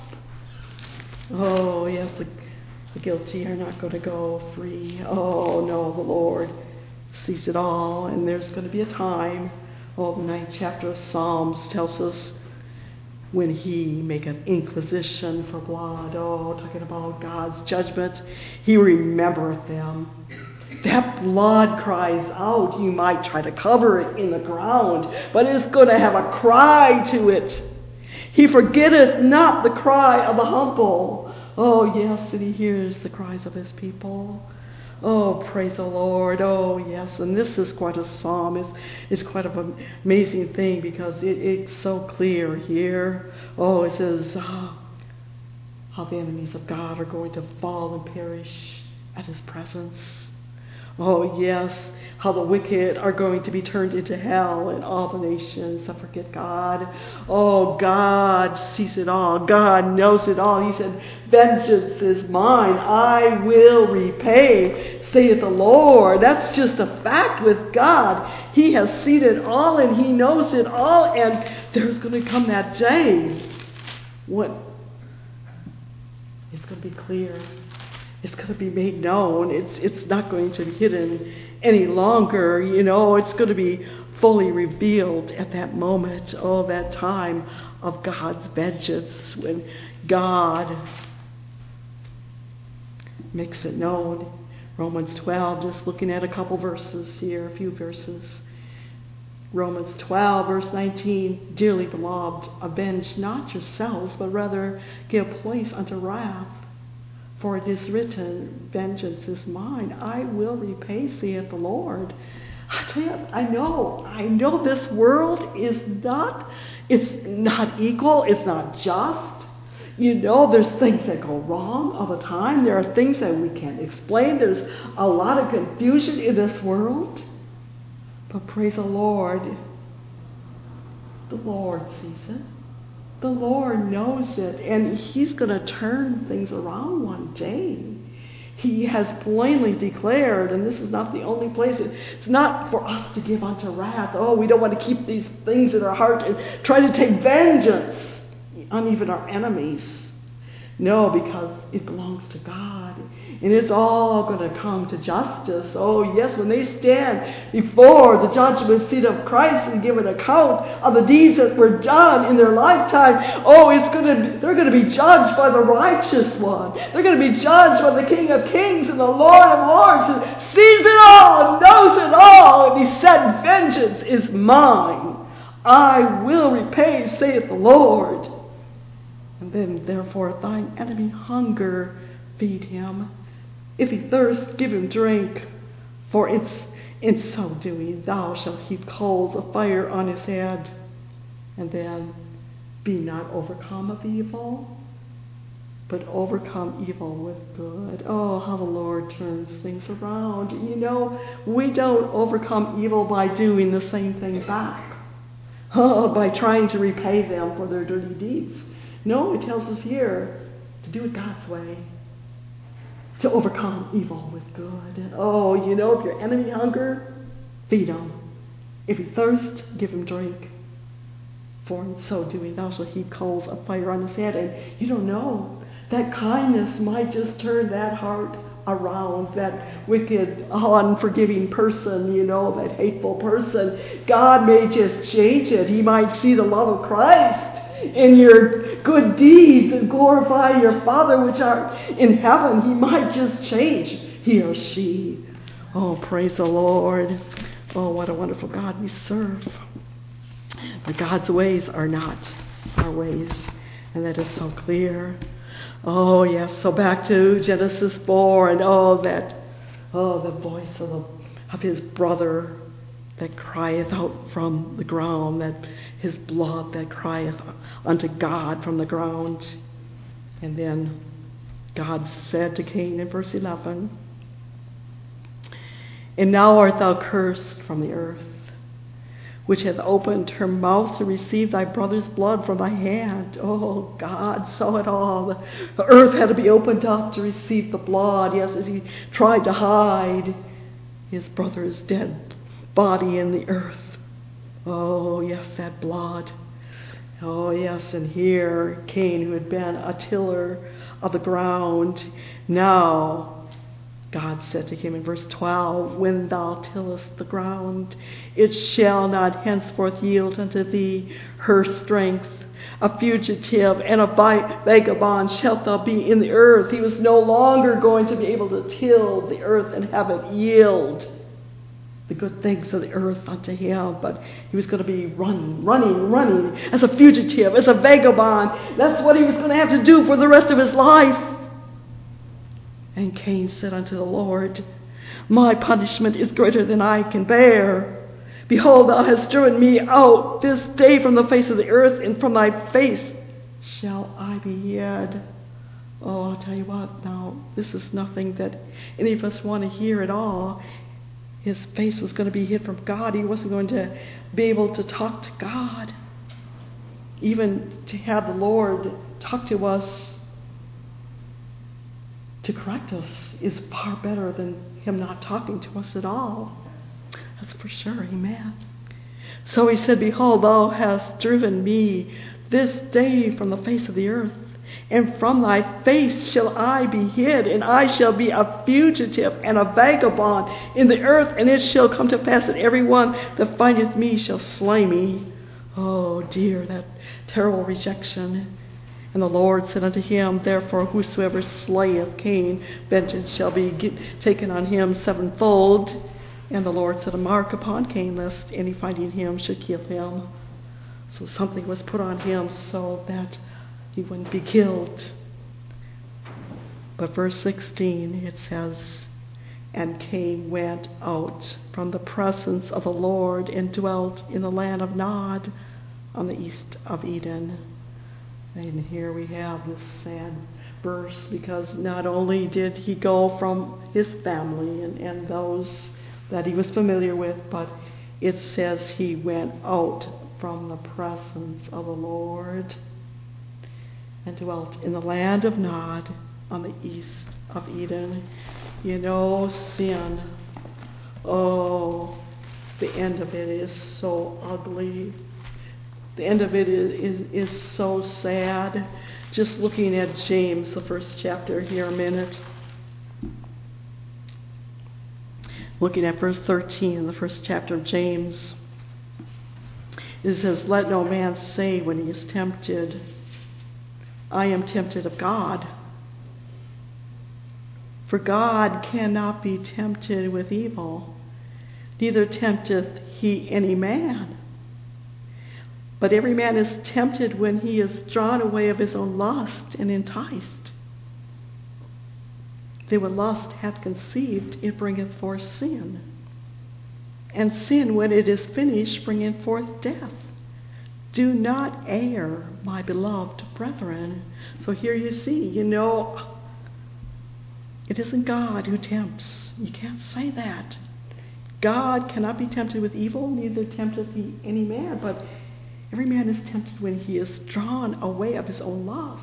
Oh, yes, the, the guilty are not going to go free. Oh, no, the Lord sees it all. And there's going to be a time. Oh, the ninth chapter of Psalms tells us when he maketh inquisition for blood. Oh, talking about God's judgment. He remembereth them. That blood cries out. You might try to cover it in the ground, but it's going to have a cry to it. He forgetteth not the cry of the humble. Oh, yes, and he hears the cries of his people. Oh, praise the Lord. Oh, yes. And this is quite a psalm. It's, it's quite an amazing thing because it, it's so clear here. Oh, it says oh, how the enemies of God are going to fall and perish at his presence. Oh, yes, how the wicked are going to be turned into hell and all the nations that forget God. Oh, God sees it all. God knows it all. He said, vengeance is mine. I will repay, saith the Lord. That's just a fact with God. He has seen it all and he knows it all. And there's going to come that day when it's going to be clear. It's going to be made known. It's it's not going to be hidden any longer. You know, it's going to be fully revealed at that moment. Oh, that time of God's vengeance when God makes it known. Romans twelve, just looking at a couple verses here, a few verses. Romans twelve, verse nineteen, dearly beloved, avenge not yourselves, but rather give place unto wrath. For it is written, vengeance is mine, I will repay, saith the Lord. I tell you, I know, I know this world is not, it's not equal, it's not just. You know, there's things that go wrong all the time. There are things that we can't explain. There's a lot of confusion in this world. But praise the Lord, the Lord sees it. The Lord knows it, and He's going to turn things around one day. He has plainly declared, and this is not the only place, it's not for us to give unto wrath. Oh, we don't want to keep these things in our heart and try to take vengeance on even our enemies. No, because it belongs to God. And it's all going to come to justice. Oh, yes, when they stand before the judgment seat of Christ and give an account of the deeds that were done in their lifetime, oh, it's going to, they're going to be judged by the righteous one. They're going to be judged by the King of Kings and the Lord of Lords, who sees it all and knows it all. And He said, vengeance is mine. I will repay, saith the Lord. And then, therefore, if thine enemy hunger, feed him. If he thirst, give him drink. For it's in so doing thou shalt heap coals of fire on his head. And then, be not overcome of evil, but overcome evil with good. Oh, how the Lord turns things around. You know, we don't overcome evil by doing the same thing back. Oh, by trying to repay them for their dirty deeds. No, it tells us here to do it God's way. To overcome evil with good. Oh, you know, if your enemy hunger, feed him. If he thirst, give him drink. For in so doing thou shalt heap coals of fire on his head. And you don't know, that kindness might just turn that heart around, that wicked, unforgiving person, you know, that hateful person. God may just change it. He might see the love of Christ in your good deeds and glorify your Father which art in heaven. He might just change he or she. Oh, praise the Lord. Oh, what a wonderful God we serve. But God's ways are not our ways, and that is so clear. Oh, yes, so back to Genesis four, and oh, that, oh, the voice of, the, of his brother that crieth out from the ground, that his blood that crieth unto God from the ground. And then God said to Cain in verse eleven, and now art thou cursed from the earth, which hath opened her mouth to receive thy brother's blood from thy hand. Oh, God saw it all. The earth had to be opened up to receive the blood. Yes, as he tried to hide his brother's dead body in the earth. Oh, yes, that blood. Oh, yes, and here Cain, who had been a tiller of the ground, now God said to him in verse twelve, when thou tillest the ground, it shall not henceforth yield unto thee her strength. A fugitive and a vagabond shalt thou be in the earth. He was no longer going to be able to till the earth and have it yield the good things of the earth unto him, but he was going to be running, running, running as a fugitive, as a vagabond. That's what he was going to have to do for the rest of his life. And Cain said unto the Lord, my punishment is greater than I can bear. Behold, thou hast driven me out this day from the face of the earth, and from thy face shall I be hid. Oh, I'll tell you what, now, this is nothing that any of us want to hear at all. His face was going to be hid from God. He wasn't going to be able to talk to God. Even to have the Lord talk to us, to correct us, is far better than him not talking to us at all. That's for sure. Amen. So he said, behold, thou hast driven me this day from the face of the earth, and from thy face shall I be hid, and I shall be a fugitive and a vagabond in the earth, and it shall come to pass that every one that findeth me shall slay me. Oh dear, that terrible rejection. And the Lord said unto him, therefore whosoever slayeth Cain, vengeance shall be taken on him sevenfold. And the Lord set a mark upon Cain, lest any finding him should kill him. So something was put on him so that he wouldn't be killed. But verse sixteen, it says, And Cain went out from the presence of the Lord and dwelt in the land of Nod on the east of Eden. And here we have this sad verse, because not only did he go from his family and, and those that he was familiar with, but it says he went out from the presence of the Lord and dwelt in the land of Nod on the east of Eden. You know, sin, oh, the end of it is so ugly. The end of it is, is, is so sad. Just looking at James, the first chapter here a minute. Looking at verse thirteen, the first chapter of James. It says, "Let no man say when he is tempted, I am tempted of God. For God cannot be tempted with evil, neither tempteth he any man. But every man is tempted when he is drawn away of his own lust and enticed. Then when lust hath conceived, it bringeth forth sin. And sin, when it is finished, bringeth forth death. Do not err, my beloved brethren." So here you see, you know, it isn't God who tempts. You can't say that. God cannot be tempted with evil, neither tempteth he any man. But every man is tempted when he is drawn away of his own lust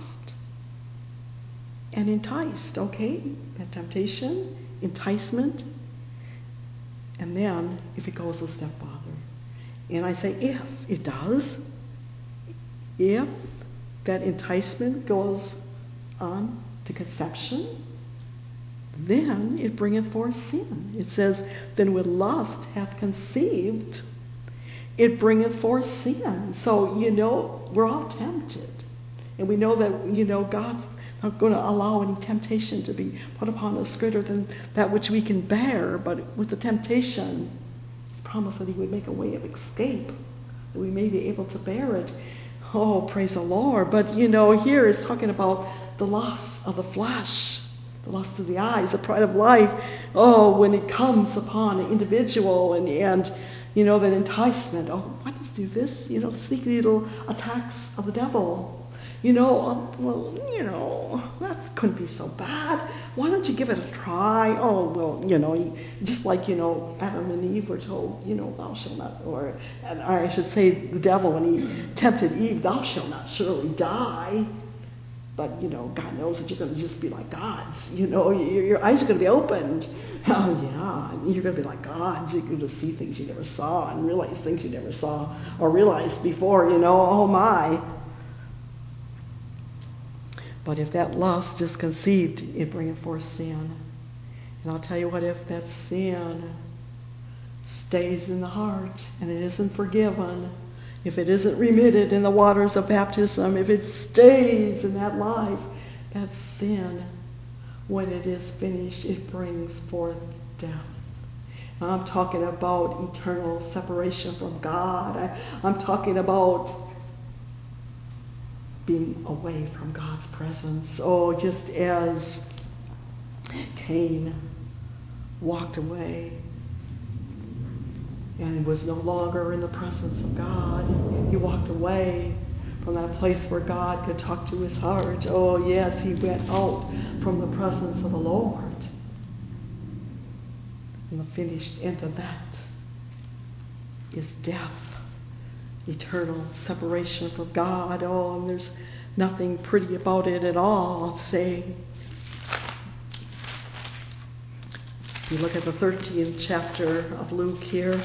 and enticed. Okay? That temptation, enticement. And then, if it goes a step farther. And I say if it does, if that enticement goes on to conception, then it bringeth forth sin. It says, then when lust hath conceived, it bringeth forth sin. So, you know, we're all tempted. And we know that, you know, God's not going to allow any temptation to be put upon us greater than that which we can bear. But with the temptation, He's promised that He would make a way of escape, that we may be able to bear it. Oh, praise the Lord. But, you know, here it's talking about the lust of the flesh, the lust of the eyes, the pride of life. Oh, when it comes upon an individual and, and you know, that enticement. Oh, why don't you do this? You know, sneaky little attacks of the devil. You know, um, well, you know, that couldn't be so bad. Why don't you give it a try? Oh, well, you know, just like, you know, Adam and Eve were told, you know, thou shalt not, or, or I should say the devil when he tempted Eve, thou shalt not surely die. But, you know, God knows that you're going to just be like gods. You know, your, your eyes are going to be opened. Oh, yeah. You're going to be like God. You're going to see things you never saw and realize things you never saw or realized before, you know. Oh, my. But if that lust is conceived, it bringeth forth sin. And I'll tell you what, if that sin stays in the heart and it isn't forgiven, if it isn't remitted in the waters of baptism, if it stays in that life, that sin, when it is finished, it brings forth death. And I'm talking about eternal separation from God. I, I'm talking about being away from God's presence. Oh, just as Cain walked away and was no longer in the presence of God. He walked away from that place where God could talk to his heart. Oh, yes, he went out from the presence of the Lord. And the finished end of that is death. Eternal separation from God. Oh, and there's nothing pretty about it at all, I'll say. If you look at the thirteenth chapter of Luke here,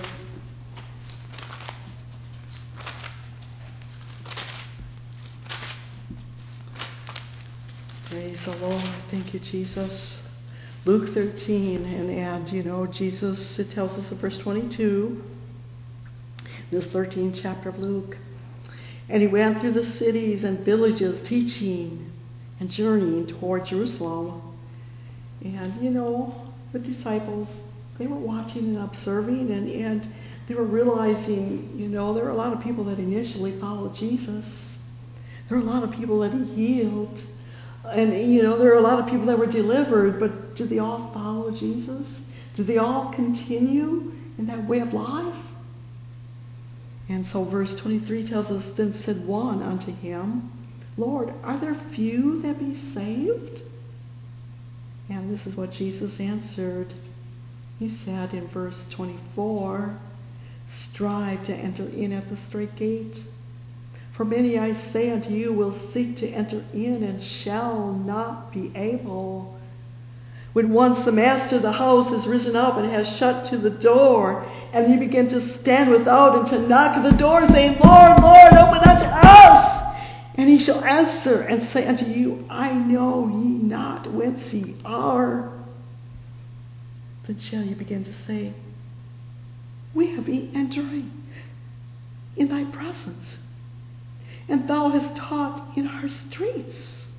praise the Lord. Thank you, Jesus. Luke thirteen, and, and you know, Jesus, it tells us in verse twenty-two, this thirteenth chapter of Luke. And he went through the cities and villages teaching and journeying toward Jerusalem. And, you know, the disciples, they were watching and observing, and, and they were realizing, you know, there were a lot of people that initially followed Jesus. There were a lot of people that he healed. And, you know, there were a lot of people that were delivered, but did they all follow Jesus? Do they all continue in that way of life? And so verse twenty-three tells us, then said one unto him, Lord, are there few that be saved? And this is what Jesus answered. He said in verse twenty-four, strive to enter in at the strait gate. For many, I say unto you, will seek to enter in and shall not be able. When once the master of the house is risen up and has shut to the door, and he begin to stand without and to knock at the door, saying, Lord, Lord, open unto us. And he shall answer and say unto you, I know ye not whence ye are. Then shall you begin to say, we have been entering in thy presence, and thou hast taught in our streets.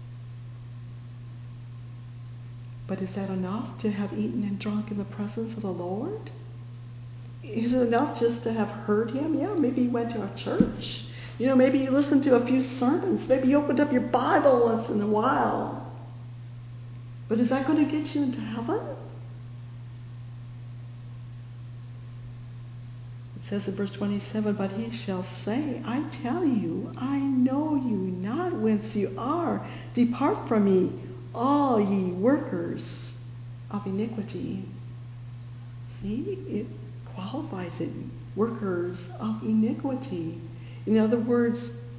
But is that enough to have eaten and drunk in the presence of the Lord? Is it enough just to have heard him? Yeah, maybe you went to a church. You know, maybe you listened to a few sermons. Maybe you opened up your Bible once in a while. But is that going to get you into heaven? It says in verse twenty-seven, but he shall say, I tell you, I know you not whence you are. Depart from me, all ye workers of iniquity. See, it qualifies it, workers of iniquity. In other words,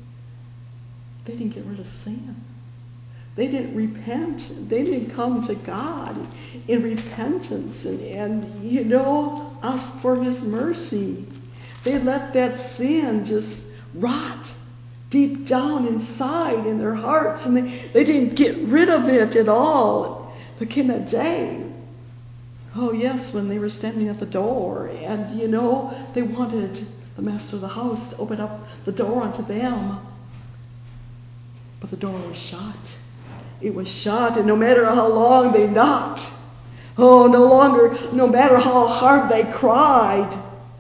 they didn't get rid of sin. They didn't repent. They didn't come to God in repentance and, and you know, ask for his mercy. They let that sin just rot deep down inside in their hearts, and they, they didn't get rid of it at all. There came a day, oh yes, when they were standing at the door, and you know, they wanted the master of the house to open up the door unto them. But the door was shut. It was shut, and no matter how long they knocked, oh, no longer, no matter how hard they cried,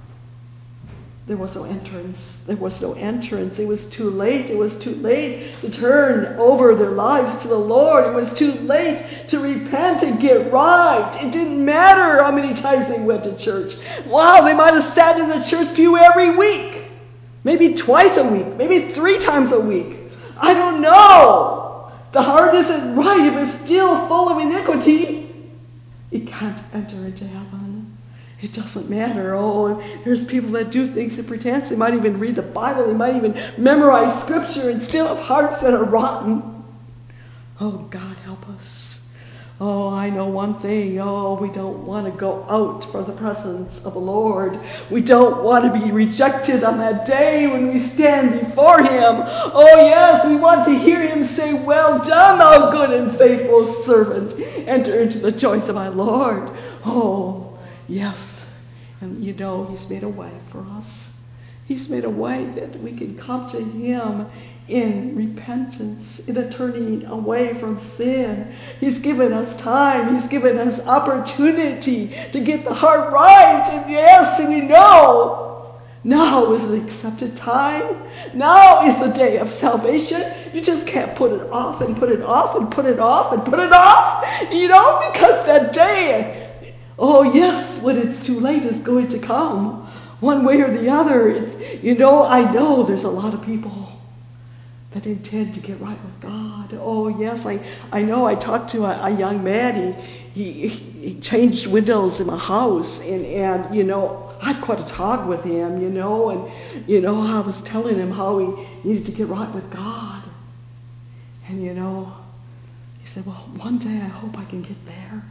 there was no entrance. There was no entrance. It was too late. It was too late to turn over their lives to the Lord. It was too late to repent and get right. It didn't matter how many times they went to church. Wow, they might have sat in the church pew every week. Maybe twice a week. Maybe three times a week. I don't know. The heart isn't right. If it's still full of iniquity, it can't enter into heaven. It doesn't matter. Oh, there's people that do things in pretense. They might even read the Bible. They might even memorize Scripture and still have hearts that are rotten. Oh, God, help us. Oh, I know one thing. Oh, we don't want to go out for the presence of the Lord. We don't want to be rejected on that day when we stand before him. Oh, yes, we want to hear him say, well done, thou good and faithful servant. Enter into the joys of my Lord. Oh, yes. And you know, he's made a way for us. He's made a way that we can come to him in repentance, in a turning away from sin. He's given us time. He's given us opportunity to get the heart right. And yes, we know now is the accepted time. Now is the day of salvation. You just can't put it off and put it off and put it off and put it off. You know, because that day, oh yes, when it's too late, is going to come. One way or the other. It's, you know, I know there's a lot of people that intend to get right with God. Oh yes, I, I know. I talked to a, a young man. He, he he changed windows in my house, and and you know, I had quite a talk with him. You know, and you know, I was telling him how he needed to get right with God. And you know, he said, well, one day I hope I can get there.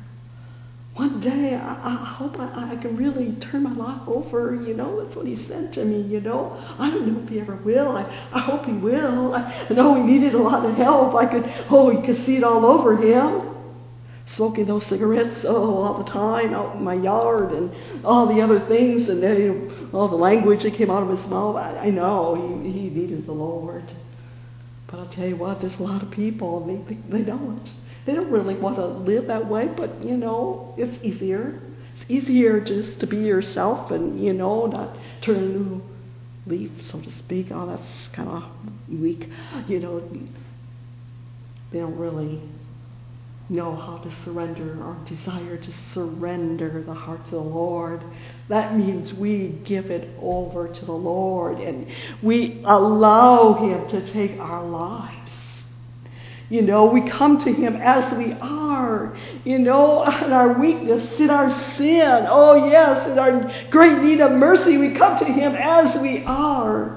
One day, I, I hope I, I can really turn my life over. You know, that's what he said to me, you know. I don't know if he ever will. I, I hope he will. I, I know he needed a lot of help. I could, oh, you could see it all over him. Smoking those cigarettes, oh, all the time out in my yard and all the other things. And then, you know, all the language that came out of his mouth. I, I know he, he needed the Lord. But I'll tell you what, there's a lot of people, they, they, they don't. They don't really want to live that way, but, you know, it's easier. It's easier just to be yourself and, you know, not turn a new leaf, so to speak. Oh, that's kind of weak. You know, they don't really know how to surrender or desire to surrender the heart to the Lord. That means we give it over to the Lord and we allow Him to take our lives. You know, we come to Him as we are, you know, in our weakness, in our sin. Oh, yes, in our great need of mercy, we come to Him as we are.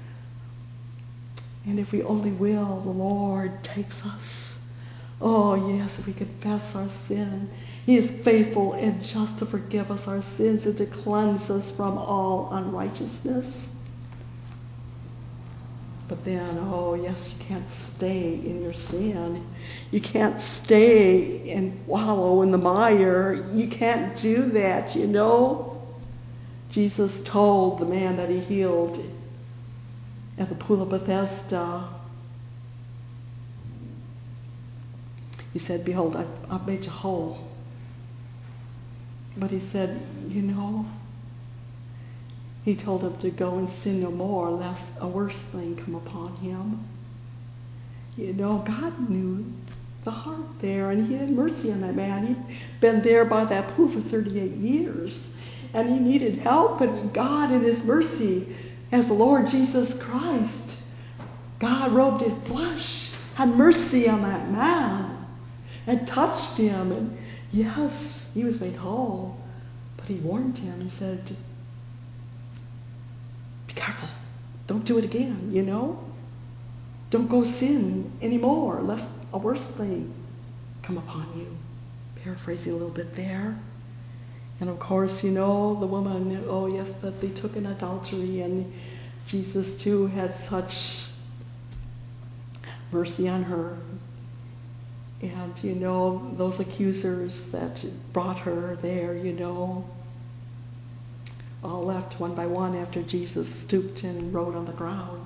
And if we only will, the Lord takes us. Oh, yes, if we confess our sin, He is faithful and just to forgive us our sins and to cleanse us from all unrighteousness. But then, oh, yes, you can't stay in your sin. You can't stay and wallow in the mire. You can't do that, you know. Jesus told the man that He healed at the pool of Bethesda, He said, behold, I've, I've made you whole. But He said, you know, He told him to go and sin no more, lest a worse thing come upon him. You know, God knew the heart there, and He had mercy on that man. He'd been there by that pool for thirty-eight years, and he needed help, and God in His mercy, as the Lord Jesus Christ, God robed in flesh, had mercy on that man, and touched him, and yes, he was made whole. But He warned him. He said, be careful. Don't do it again, you know. Don't go sin anymore, lest a worse thing come upon you. Paraphrasing a little bit there. And of course, you know, the woman, oh yes, that they took in adultery, and Jesus too had such mercy on her. And, you know, those accusers that brought her there, you know, all left one by one after Jesus stooped and wrote on the ground.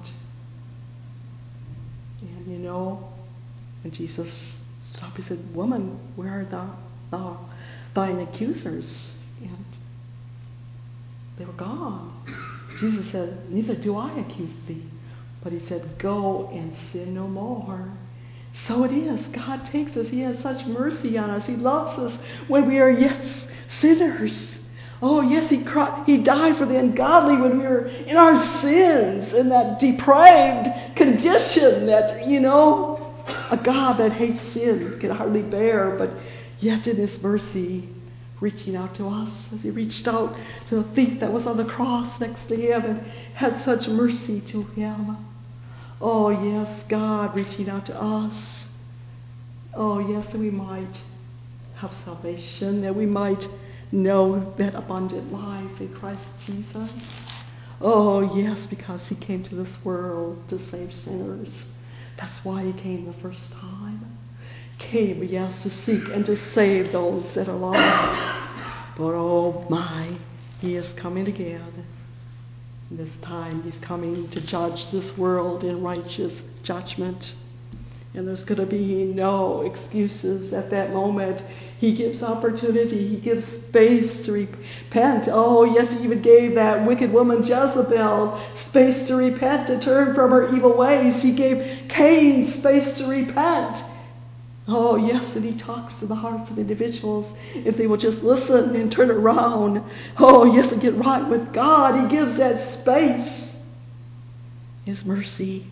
And, you know, and Jesus stopped. He said, woman, where are thou, thou, thine accusers? And they were gone. Jesus said, neither do I accuse thee. But He said, go and sin no more. So it is. God takes us. He has such mercy on us. He loves us when we are, yes, sinners. Oh, yes, He cried, He died for the ungodly when we were in our sins, in that depraved condition that, you know, a God that hates sin can hardly bear, but yet in His mercy, reaching out to us as He reached out to the thief that was on the cross next to Him and had such mercy to him. Oh, yes, God reaching out to us. Oh, yes, that we might have salvation, that we might know that abundant life in Christ Jesus. Oh, yes, because He came to this world to save sinners. That's why He came the first time. Came, yes, to seek and to save those that are lost. But oh my, He is coming again. This time He's coming to judge this world in righteous judgment. And there's going to be no excuses at that moment. He gives opportunity. He gives space to repent. Oh, yes, He even gave that wicked woman Jezebel space to repent, to turn from her evil ways. He gave Cain space to repent. Oh, yes, and He talks to the hearts of individuals if they will just listen and turn around. Oh, yes, and get right with God. He gives that space. His mercy.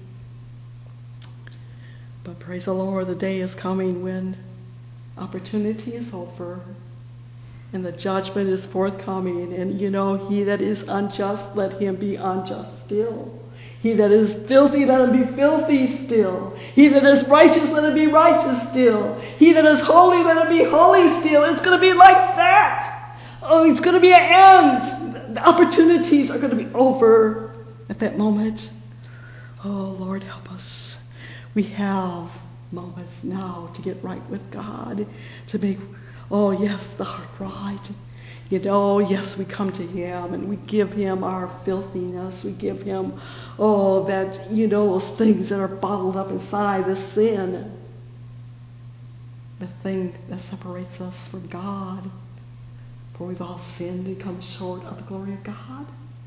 But praise the Lord, the day is coming when opportunity is over and the judgment is forthcoming. And you know, he that is unjust, let him be unjust still. He that is filthy, let him be filthy still. He that is righteous, let him be righteous still. He that is holy, let him be holy still. It's going to be like that. Oh, it's going to be an end. The opportunities are going to be over at that moment. Oh, Lord, help us. We have moments now to get right with God, to make, oh yes, the heart right. You know, yes, we come to Him and we give Him our filthiness. We give Him, oh, that, you know, those things that are bottled up inside, the sin, the thing that separates us from God. For we've all sinned and come short of the glory of God.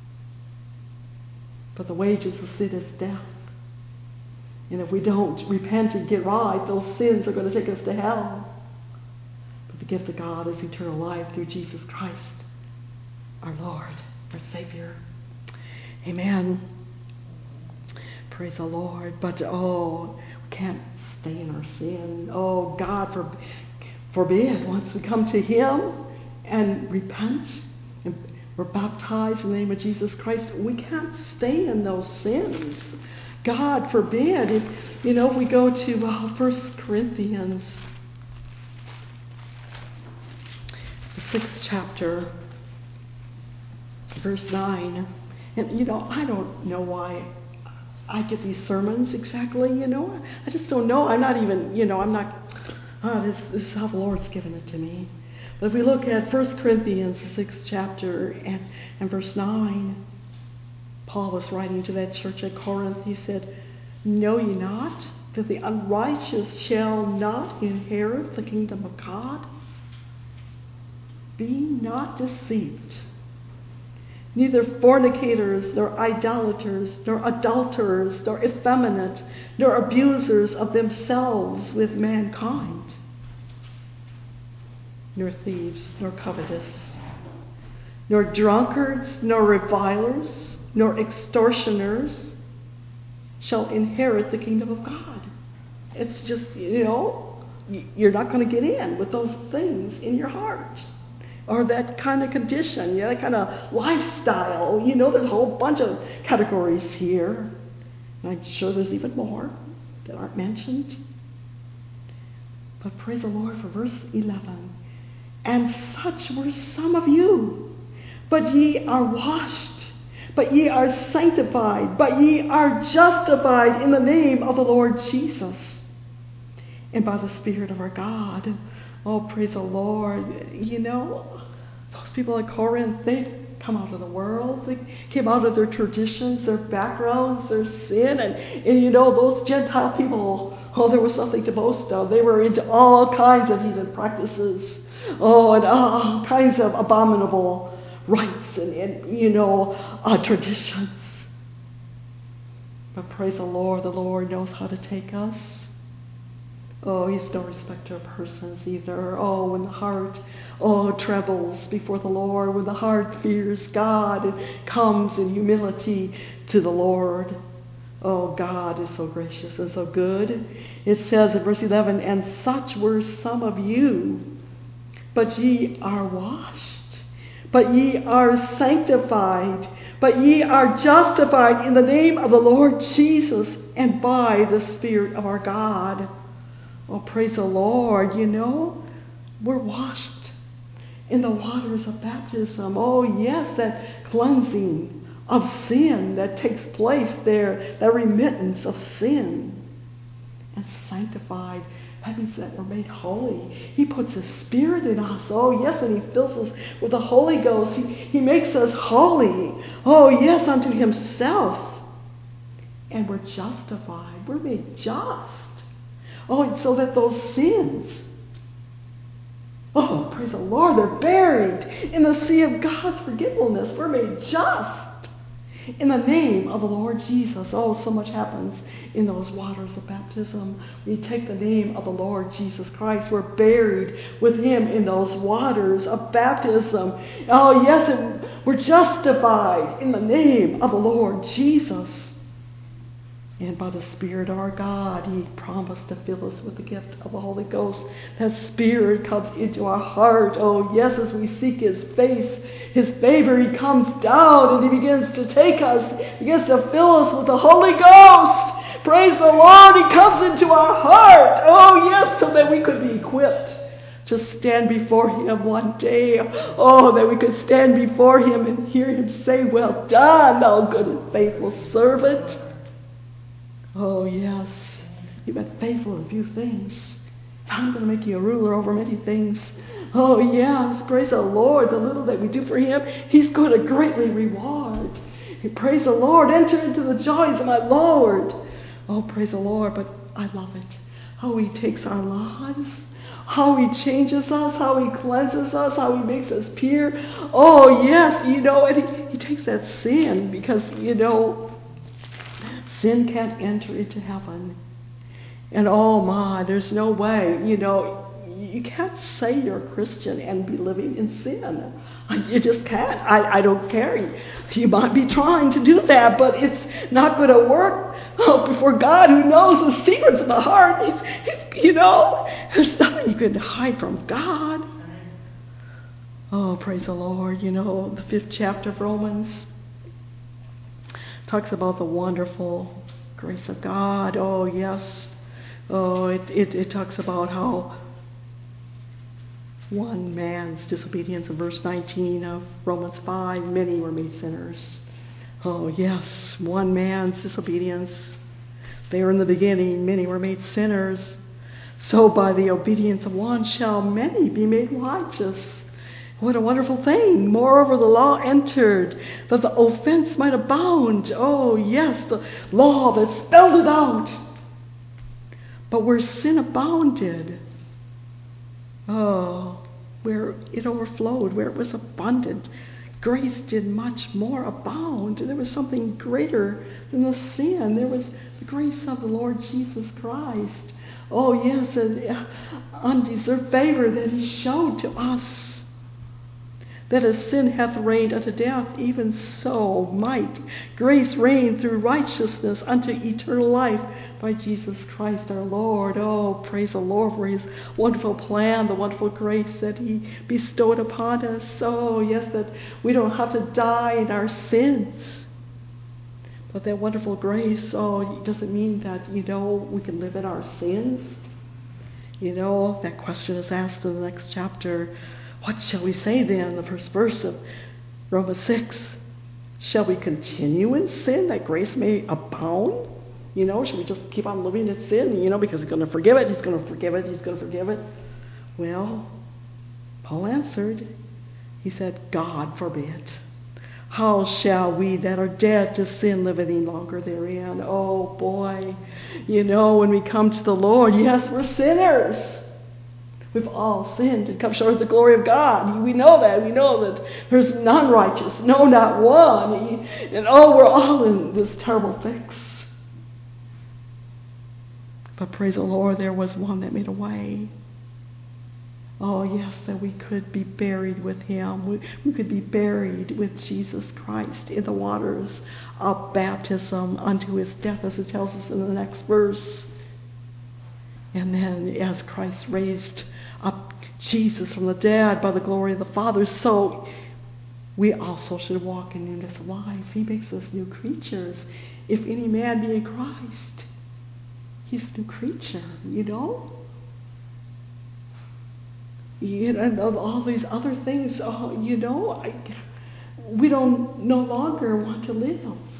But the wages of sin is death. And if we don't repent and get right, those sins are going to take us to hell. The gift of God is eternal life through Jesus Christ, our Lord, our Savior. Amen. Praise the Lord. But oh, we can't stay in our sin. Oh, God for, forbid. Once we come to Him and repent and we're baptized in the name of Jesus Christ, we can't stay in those sins. God forbid. If, you know, we go to uh, First Corinthians, the sixth chapter, verse nine. And, you know, I don't know why I get these sermons exactly, you know. I just don't know. I'm not even, you know, I'm not, oh, this, this is how the Lord's given it to me. But if we look at First Corinthians, the sixth chapter, and, and verse nine, Paul was writing to that church at Corinth. He said, "Know ye not that the unrighteous shall not inherit the kingdom of God? Be not deceived. Neither fornicators, nor idolaters, nor adulterers, nor effeminate, nor abusers of themselves with mankind, nor thieves, nor covetous, nor drunkards, nor revilers, nor extortioners shall inherit the kingdom of God." It's just, you know, you're not going to get in with those things in your heart. Or that kind of condition, yeah, that kind of lifestyle. You know, there's a whole bunch of categories here. And I'm sure there's even more that aren't mentioned. But praise the Lord for verse eleven. "And such were some of you, but ye are washed, but ye are sanctified, but ye are justified in the name of the Lord Jesus, and by the Spirit of our God." Oh, praise the Lord. You know, those people at Corinth, they come out of the world. They came out of their traditions, their backgrounds, their sin. And, and you know, those Gentile people, oh, there was nothing to boast of. They were into all kinds of heathen practices. Oh, and all kinds of abominable rites and, and you know, uh, traditions. But praise the Lord, the Lord knows how to take us. Oh, He's no respecter of persons either. Oh, when the heart, oh, trembles before the Lord, when the heart fears God and comes in humility to the Lord. Oh, God is so gracious and so good. It says in verse eleven, "And such were some of you, but ye are washed, but ye are sanctified, but ye are justified in the name of the Lord Jesus and by the Spirit of our God." Oh, praise the Lord. You know, we're washed in the waters of baptism. Oh, yes, that cleansing of sin that takes place there, that remittance of sin. And sanctified, that means that we're made holy. He puts His Spirit in us. Oh, yes, and He fills us with the Holy Ghost. He, he makes us holy. Oh, yes, unto Himself. And we're justified. We're made just. Oh, so that those sins, oh, praise the Lord, they're buried in the sea of God's forgetfulness. We're made just in the name of the Lord Jesus. Oh, so much happens in those waters of baptism. We take the name of the Lord Jesus Christ. We're buried with Him in those waters of baptism. Oh, yes, and we're justified in the name of the Lord Jesus. And by the Spirit of our God, He promised to fill us with the gift of the Holy Ghost. That Spirit comes into our heart. Oh, yes, as we seek His face, His favor, He comes down and He begins to take us, He begins to fill us with the Holy Ghost. Praise the Lord, He comes into our heart. Oh, yes, so that we could be equipped to stand before Him one day. Oh, that we could stand before Him and hear Him say, "Well done, thou good and faithful servant." Oh, yes, you've been faithful in a few things. I'm going to make you a ruler over many things. Oh, yes, praise the Lord. The little that we do for Him, He's going to greatly reward. Praise the Lord. Enter into the joys of my Lord. Oh, praise the Lord. But I love it. How He takes our lives, how He changes us, how He cleanses us, how He makes us pure. Oh, yes, you know, and He, he takes that sin because, you know, sin can't enter into heaven. And oh my, there's no way, you know, you can't say you're a Christian and be living in sin. You just can't. I, I don't care. You might be trying to do that, but it's not going to work oh, before God, who knows the secrets of the heart. He's, he's, you know, there's nothing you can hide from God. Oh, praise the Lord. You know, the fifth chapter of Romans talks about the wonderful grace of God. Oh, yes. Oh, it, it, it talks about how one man's disobedience in verse nineteen of Romans five, many were made sinners. Oh, yes, one man's disobedience. There in the beginning, many were made sinners. So by the obedience of one shall many be made righteous. What a wonderful thing. Moreover, the law entered that the offense might abound. Oh, yes, the law that spelled it out. But where sin abounded, oh, where it overflowed, where it was abundant, grace did much more abound. There was something greater than the sin. There was the grace of the Lord Jesus Christ. Oh, yes, an undeserved favor that he showed to us. That as sin hath reigned unto death, even so might grace reign through righteousness unto eternal life by Jesus Christ our Lord. Oh, praise the Lord for his wonderful plan, the wonderful grace that he bestowed upon us. Oh, yes, that we don't have to die in our sins. But that wonderful grace, oh, it doesn't mean that, you know, we can live in our sins. You know, that question is asked in the next chapter. What shall we say then? The first verse of Romans six. Shall we continue in sin that grace may abound? You know, should we just keep on living in sin? You know, because he's going to forgive it, he's going to forgive it, he's going to forgive it. Well, Paul answered. He said, God forbid. How shall we that are dead to sin live any longer therein? Oh boy, you know, when we come to the Lord, yes, we're sinners. We've all sinned and come short of the glory of God. We know that. We know that there's none righteous. No, not one. And oh, we're all in this terrible fix. But praise the Lord, there was one that made a way. Oh, yes, that we could be buried with him. We, we could be buried with Jesus Christ in the waters of baptism unto his death, as it tells us in the next verse. And then as Christ raised up Jesus from the dead by the glory of the Father, so we also should walk in newness of life. He makes us new creatures. If any man be in Christ, he's a new creature, you know? You know, and of all these other things, oh, you know, I, we don't no longer want to live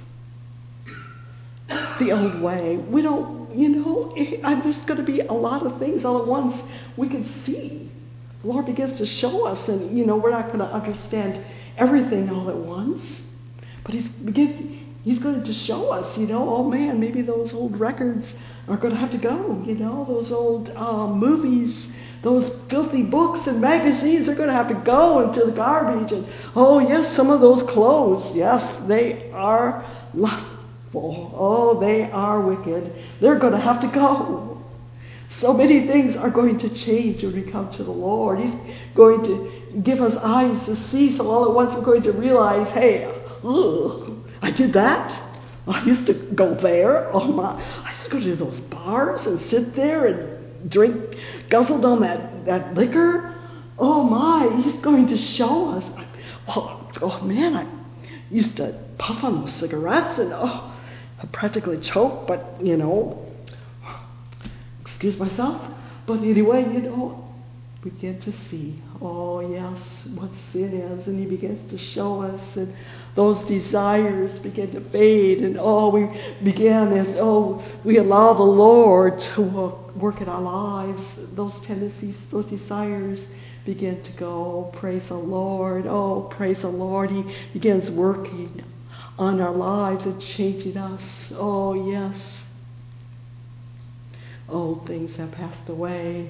the old way. We don't, you know, it, there's going to be a lot of things all at once we can see. The Lord begins to show us, and, you know, we're not going to understand everything all at once. But He's begin, He's going to show us, you know, oh man, maybe those old records are going to have to go, you know, those old uh, movies, those filthy books and magazines are going to have to go into the garbage. And oh yes, some of those clothes, yes, they are lustful. Oh, they are wicked. They're going to have to go. So many things are going to change when we come to the Lord. He's going to give us eyes to see, so all at once we're going to realize, hey, ugh, I did that. I used to go there. Oh my, I used to go to those bars and sit there and drink, guzzle down that, that liquor. Oh my, he's going to show us. Oh, oh man, I used to puff on those cigarettes and oh, I practically choked, but you know, excuse myself. But anyway, you know, begin to see, oh yes, what sin is, and he begins to show us, and those desires begin to fade, and oh, we begin as, oh, we allow the Lord to work, work in our lives. Those tendencies, those desires begin to go. Praise the Lord. Oh, praise the Lord. He begins working on our lives and changing us. Oh, yes. Old things have passed away.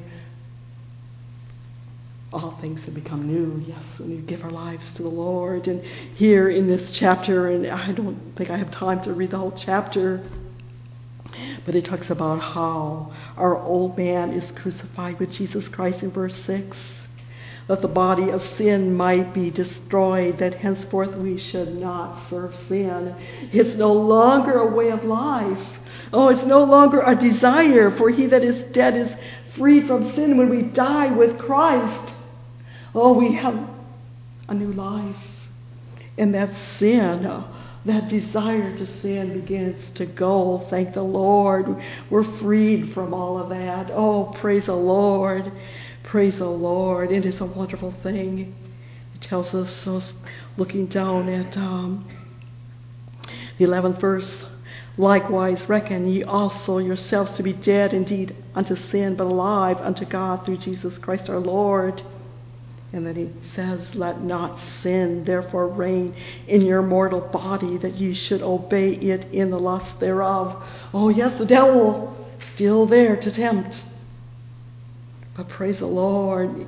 All things have become new, yes, when we give our lives to the Lord. And here in this chapter, and I don't think I have time to read the whole chapter, But it talks about how our old man is crucified with Jesus Christ in verse six. That the body of sin might be destroyed, that henceforth we should not serve sin. It's no longer a way of life. Oh, it's no longer a desire, for he that is dead is freed from sin. When we die with Christ, oh, we have a new life. And that sin, uh, that desire to sin begins to go. Thank the Lord. We're freed from all of that. Oh, praise the Lord. Praise the Lord. It is a wonderful thing. It tells us, so looking down at um, the eleventh verse, likewise reckon ye also yourselves to be dead indeed unto sin, but alive unto God through Jesus Christ our Lord. And then he says, let not sin therefore reign in your mortal body, that ye should obey it in the lust thereof. Oh yes, the devil still there to tempt. But praise the Lord,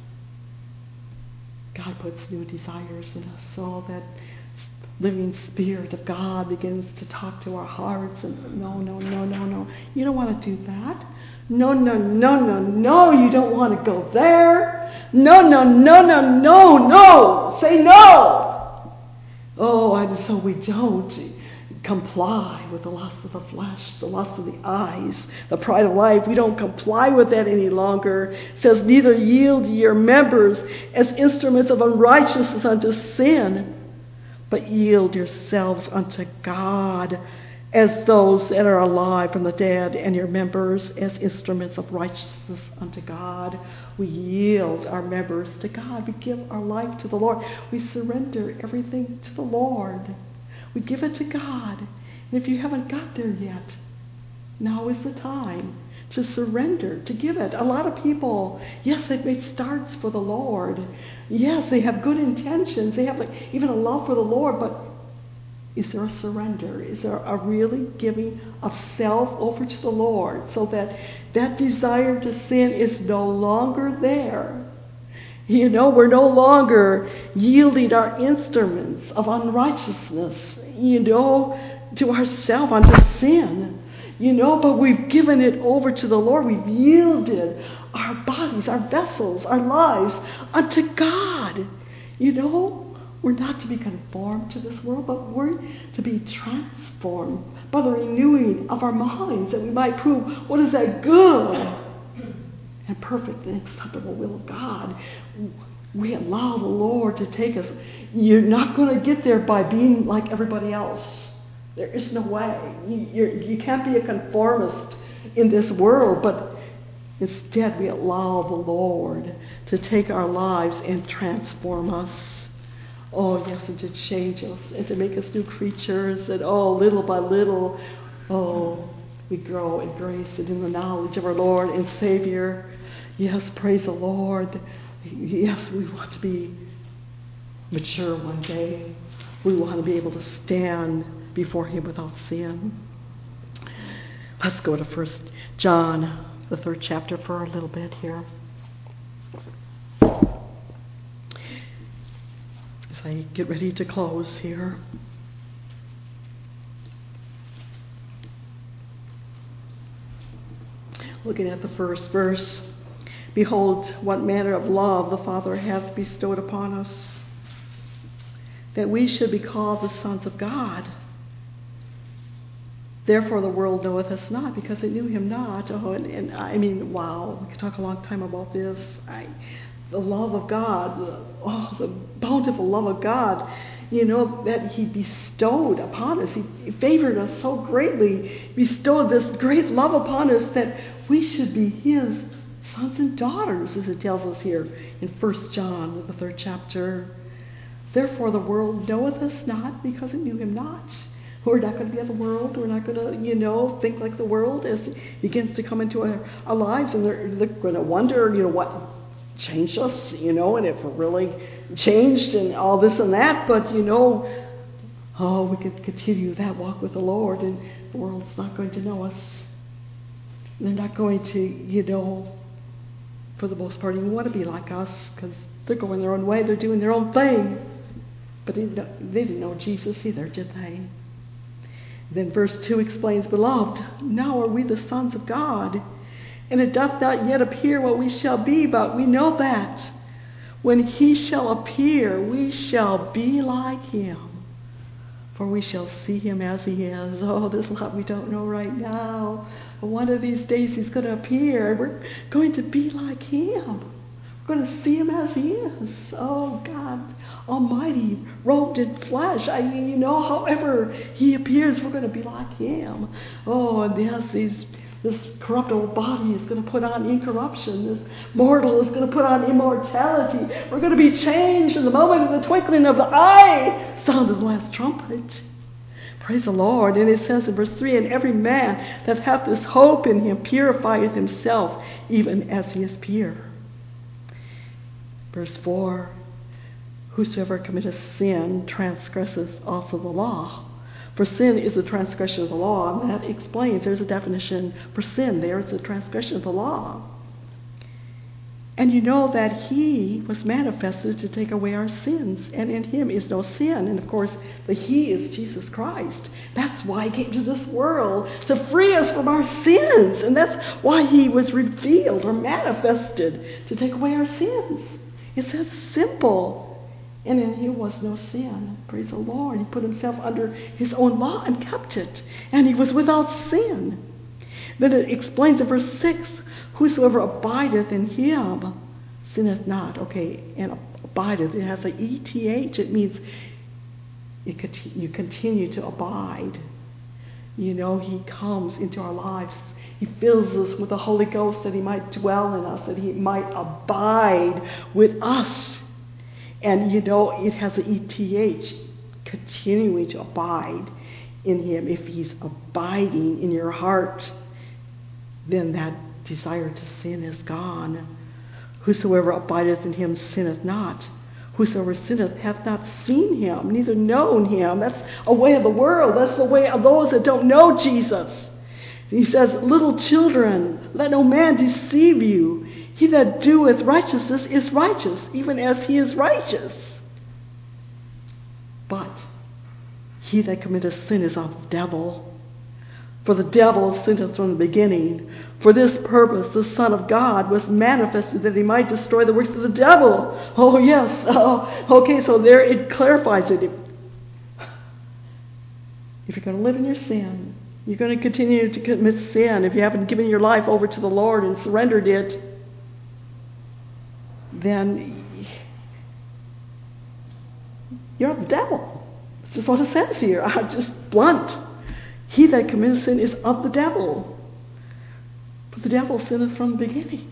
God puts new desires in us, so that living Spirit of God begins to talk to our hearts. And no, no, no, no, no. You don't want to do that. No, no, no, no, no. You don't want to go there. No, no, no, no, no, no. Say no. Oh, and so we don't comply with the lust of the flesh, the lust of the eyes, the pride of life. We don't comply with that any longer. It says, neither yield ye your members as instruments of unrighteousness unto sin, but yield yourselves unto God as those that are alive from the dead, and your members as instruments of righteousness unto God. We yield our members to God. We give our life to the Lord. We surrender everything to the Lord. We give it to God. And if you haven't got there yet, now is the time to surrender, to give it. A lot of people, yes, they've made starts for the Lord. Yes, they have good intentions. They have like even a love for the Lord, but is there a surrender? Is there a really giving of self over to the Lord, so that that desire to sin is no longer there? You know, we're no longer yielding our instruments of unrighteousness, you know, to ourselves unto sin, you know, but we've given it over to the Lord. We've yielded our bodies, our vessels, our lives unto God. You know, we're not to be conformed to this world, but we're to be transformed by the renewing of our minds, that we might prove what is that good and perfect and acceptable will of God. We allow the Lord to take us. You're not going to get there by being like everybody else. There is no way. You, you're, you can't be a conformist in this world, but instead we allow the Lord to take our lives and transform us. Oh, yes, and to change us and to make us new creatures. And oh, little by little, oh, we grow in grace and in the knowledge of our Lord and Savior. Yes, praise the Lord. Yes, we want to be mature one day. We want to be able to stand before Him without sin. Let's go to First John, the third chapter, for a little bit here. As I get ready to close here. Looking at the first verse. Behold, what manner of love the Father hath bestowed upon us, that we should be called the sons of God. Therefore the world knoweth us not, because it knew Him not. Oh, and, and I mean, wow, we could talk a long time about this. I, the love of God, the, oh, the bountiful love of God, you know, that He bestowed upon us. He, he favored us so greatly, bestowed this great love upon us, that we should be His sons and daughters, as it tells us here in First John, the third chapter. Therefore the world knoweth us not, because it knew Him not. We're not going to be of the world. We're not going to, you know, think like the world as it begins to come into our, our lives. And they're, they're going to wonder, you know, what changed us, you know, and if we're really changed and all this and that. But, you know, oh, we could continue that walk with the Lord, and the world's not going to know us. They're not going to, you know, for the most part, even want to be like us, because they're going their own way. They're doing their own thing. But they didn't know, they didn't know Jesus either, did they? Then verse two explains, Beloved, now are we the sons of God, and it doth not yet appear what we shall be, but we know that when he shall appear, we shall be like him, for we shall see him as he is. Oh, there's a lot we don't know right now. But one of these days he's going to appear, and we're going to be like him. We're going to see him as he is. Oh, God Almighty, robed in flesh. I mean, you know, however he appears, we're going to be like him. Oh, and yes, these, this corruptible body is going to put on incorruption. This mortal is going to put on immortality. We're going to be changed in the moment of the twinkling of the eye. Sound of the last trumpet. Praise the Lord. And it says in verse three, And every man that hath this hope in him purifieth himself, even as he is pure. Verse four, Whosoever committeth sin transgresseth also the law. For sin is the transgression of the law, and that explains, there's a definition for sin there, it's the transgression of the law. And you know that he was manifested to take away our sins, and in him is no sin. And of course, the he is Jesus Christ. That's why he came to this world, to free us from our sins. And that's why he was revealed or manifested, to take away our sins. It's that simple. And in him was no sin. Praise the Lord. He put himself under his own law and kept it. And he was without sin. Then it explains in verse six, Whosoever abideth in him sinneth not. Okay, and abideth, it has an E T H. It means it, you continue to abide. You know, he comes into our lives. He fills us with the Holy Ghost that he might dwell in us, that he might abide with us. And you know, it has an E T H, continuing to abide in him. If he's abiding in your heart, then that desire to sin is gone. Whosoever abideth in him sinneth not. Whosoever sinneth hath not seen him, neither known him. That's a way of the world. That's the way of those that don't know Jesus. He says, Little children, let no man deceive you. He that doeth righteousness is righteous, even as he is righteous. But he that committeth sin is of the devil. For the devil sinneth from the beginning. For this purpose the Son of God was manifested, that he might destroy the works of the devil. Oh yes. Oh, okay, so there it clarifies it. If, if you're going to live in your sin, you're going to continue to commit sin, if you haven't given your life over to the Lord and surrendered it, then you're of the devil. It's just what it says here. I'm just blunt. He that commits sin is of the devil. But the devil sinneth from the beginning.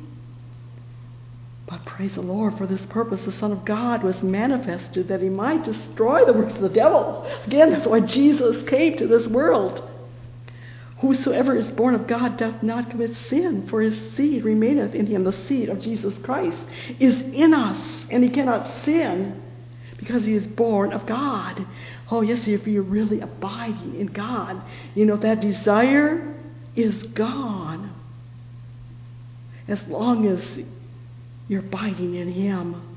But praise the Lord, for this purpose the Son of God was manifested, that he might destroy the works of the devil. Again, that's why Jesus came to this world. Whosoever is born of God doth not commit sin, for his seed remaineth in him. The seed of Jesus Christ is in us, and he cannot sin because he is born of God. Oh yes, if you're really abiding in God, you know that desire is gone as long as you're abiding in him.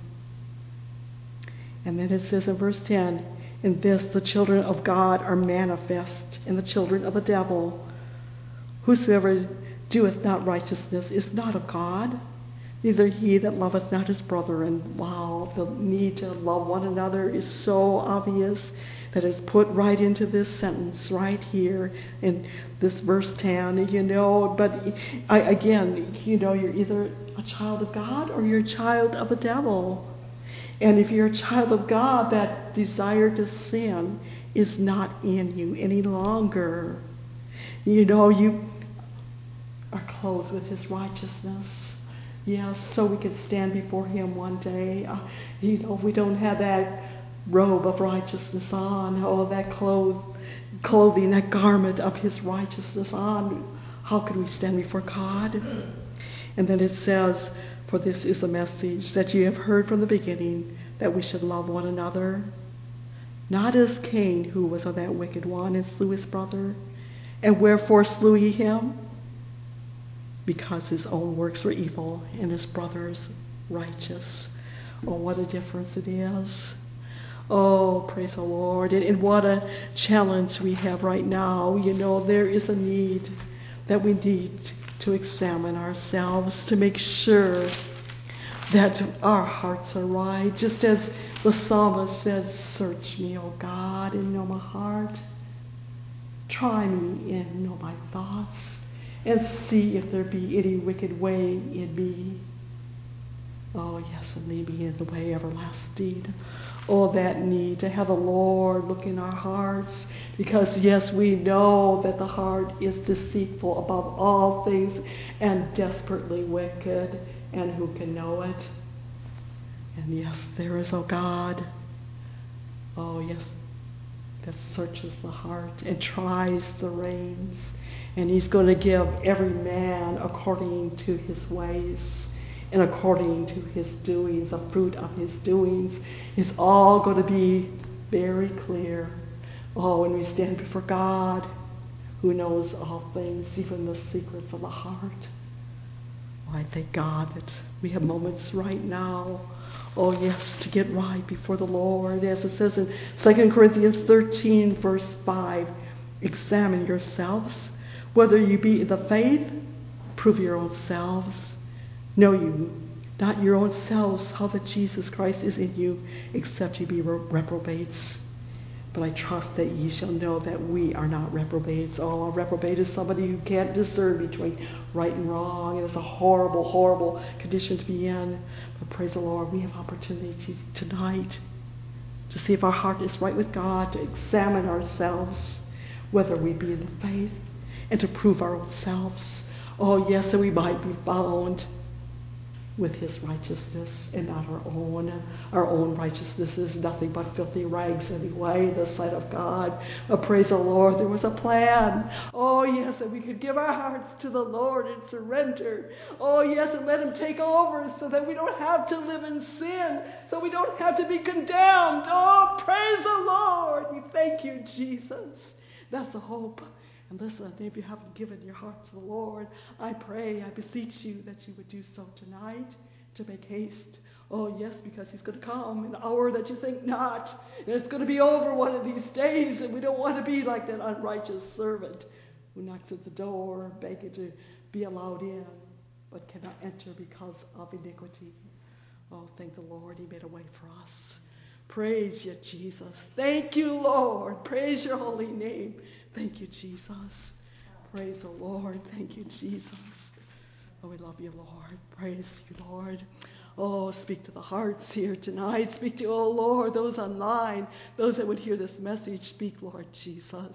And then it says in verse ten, In this the children of God are manifest, and the children of the devil. Whosoever doeth not righteousness is not of God, neither he that loveth not his brother. And wow, the need to love one another is so obvious that it's put right into this sentence right here in this verse ten. You know, but I, again, you know, you're either a child of God or you're a child of the devil. And if you're a child of God, that desire to sin is not in you any longer. You know, you are clothed with his righteousness. Yes, so we can stand before him one day. Uh, you know, if we don't have that robe of righteousness on, or that cloth, clothing, that garment of his righteousness on, how can we stand before God? And then it says, For this is the message that ye have heard from the beginning, that we should love one another. Not as Cain, who was of that wicked one, and slew his brother. And wherefore slew he him? Because his own works were evil, and his brother's righteous. Oh, what a difference it is. Oh, praise the Lord. And, and what a challenge we have right now. You know, there is a need that we need to examine ourselves to make sure that our hearts are right. Just as the psalmist says, search me, O God, and know my heart. Try me and know my thoughts, and see if there be any wicked way in me. Oh, yes, and lead me in the way everlasting. Oh, that need to have the Lord look in our hearts, because, yes, we know that the heart is deceitful above all things and desperately wicked, and who can know it? And yes, there is, oh God, oh yes, that searches the heart and tries the reins, and He's going to give every man according to his ways and according to his doings. The fruit of his doings is all going to be very clear. Oh, when we stand before God, who knows all things, even the secrets of the heart. Oh, I thank God that we have moments right now, oh yes, to get right before the Lord. As it says in Second Corinthians thirteen, verse five, examine yourselves, whether you be in the faith, prove your own selves. Know you not your own selves how that Jesus Christ is in you, except ye be reprobates. But I trust that ye shall know that we are not reprobates. Oh, a reprobate is somebody who can't discern between right and wrong. It is a horrible, horrible condition to be in. But praise the Lord, we have opportunity tonight to see if our heart is right with God, to examine ourselves, whether we be in the faith, and to prove our own selves. Oh, yes, that we might be found with His righteousness and not our own. Our own righteousness is nothing but filthy rags anyway in the sight of God. Oh, praise the Lord, there was a plan. Oh, yes, that we could give our hearts to the Lord and surrender. Oh, yes, and let Him take over so that we don't have to live in sin, so we don't have to be condemned. Oh, praise the Lord. We thank you, Jesus. That's the hope. And listen, if you haven't given your heart to the Lord, I pray, I beseech you that you would do so tonight, to make haste. Oh, yes, because He's going to come in an hour that you think not. And it's going to be over one of these days, and we don't want to be like that unrighteous servant who knocks at the door, begging to be allowed in, but cannot enter because of iniquity. Oh, thank the Lord, He made a way for us. Praise you, Jesus. Thank you, Lord. Praise your holy name. Thank you, Jesus. Praise the Lord. Thank you, Jesus. Oh, we love you, Lord. Praise you, Lord. Oh, speak to the hearts here tonight. Speak to, oh, Lord, those online, those that would hear this message. Speak, Lord Jesus.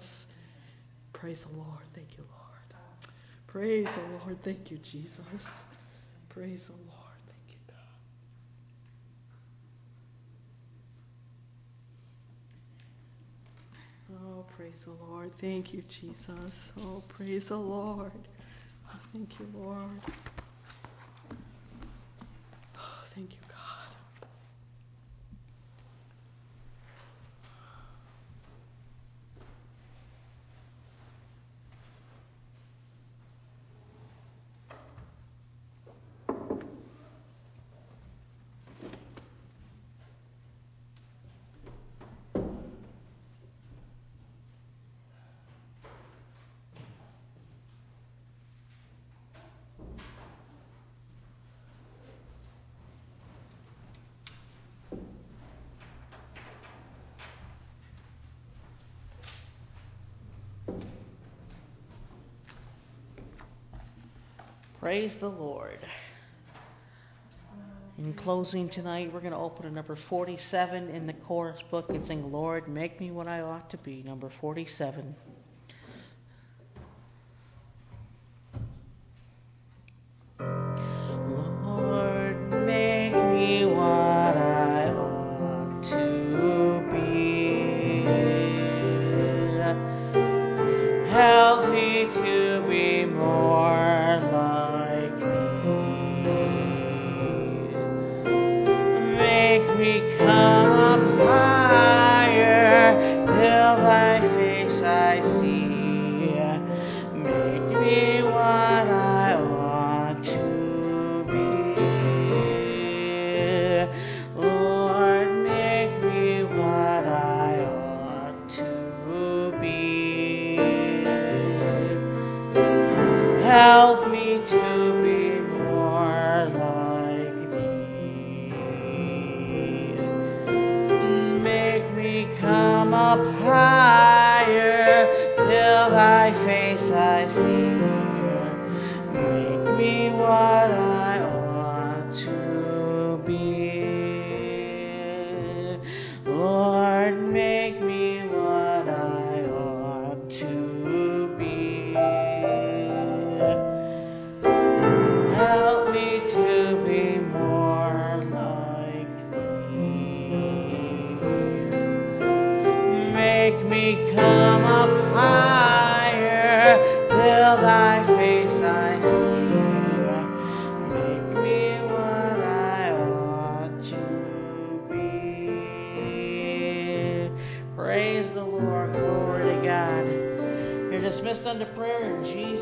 Praise the Lord. Thank you, Lord. Praise the Lord. Thank you, Jesus. Praise the Lord. Oh, praise the Lord. Thank you, Jesus. Oh, praise the Lord. Oh, thank you, Lord. Oh, thank you, God. Praise the Lord. In closing tonight, we're going to open to number forty-seven in the chorus book and sing, Lord, make me what I ought to be, number forty-seven. Lord, make me what I ought to be. Help me to be more like Thee. Make me come higher till Thy face I see. Make me what I want to be. Lord, make me what up higher till thy face I see. Make me what I ought to be. Lord, make me what I ought to be. Help me to be more like thee. Make me come up higher till thy face I see. Make me what I ought to be. Praise the Lord. Glory to God. You're dismissed unto prayer in Jesus'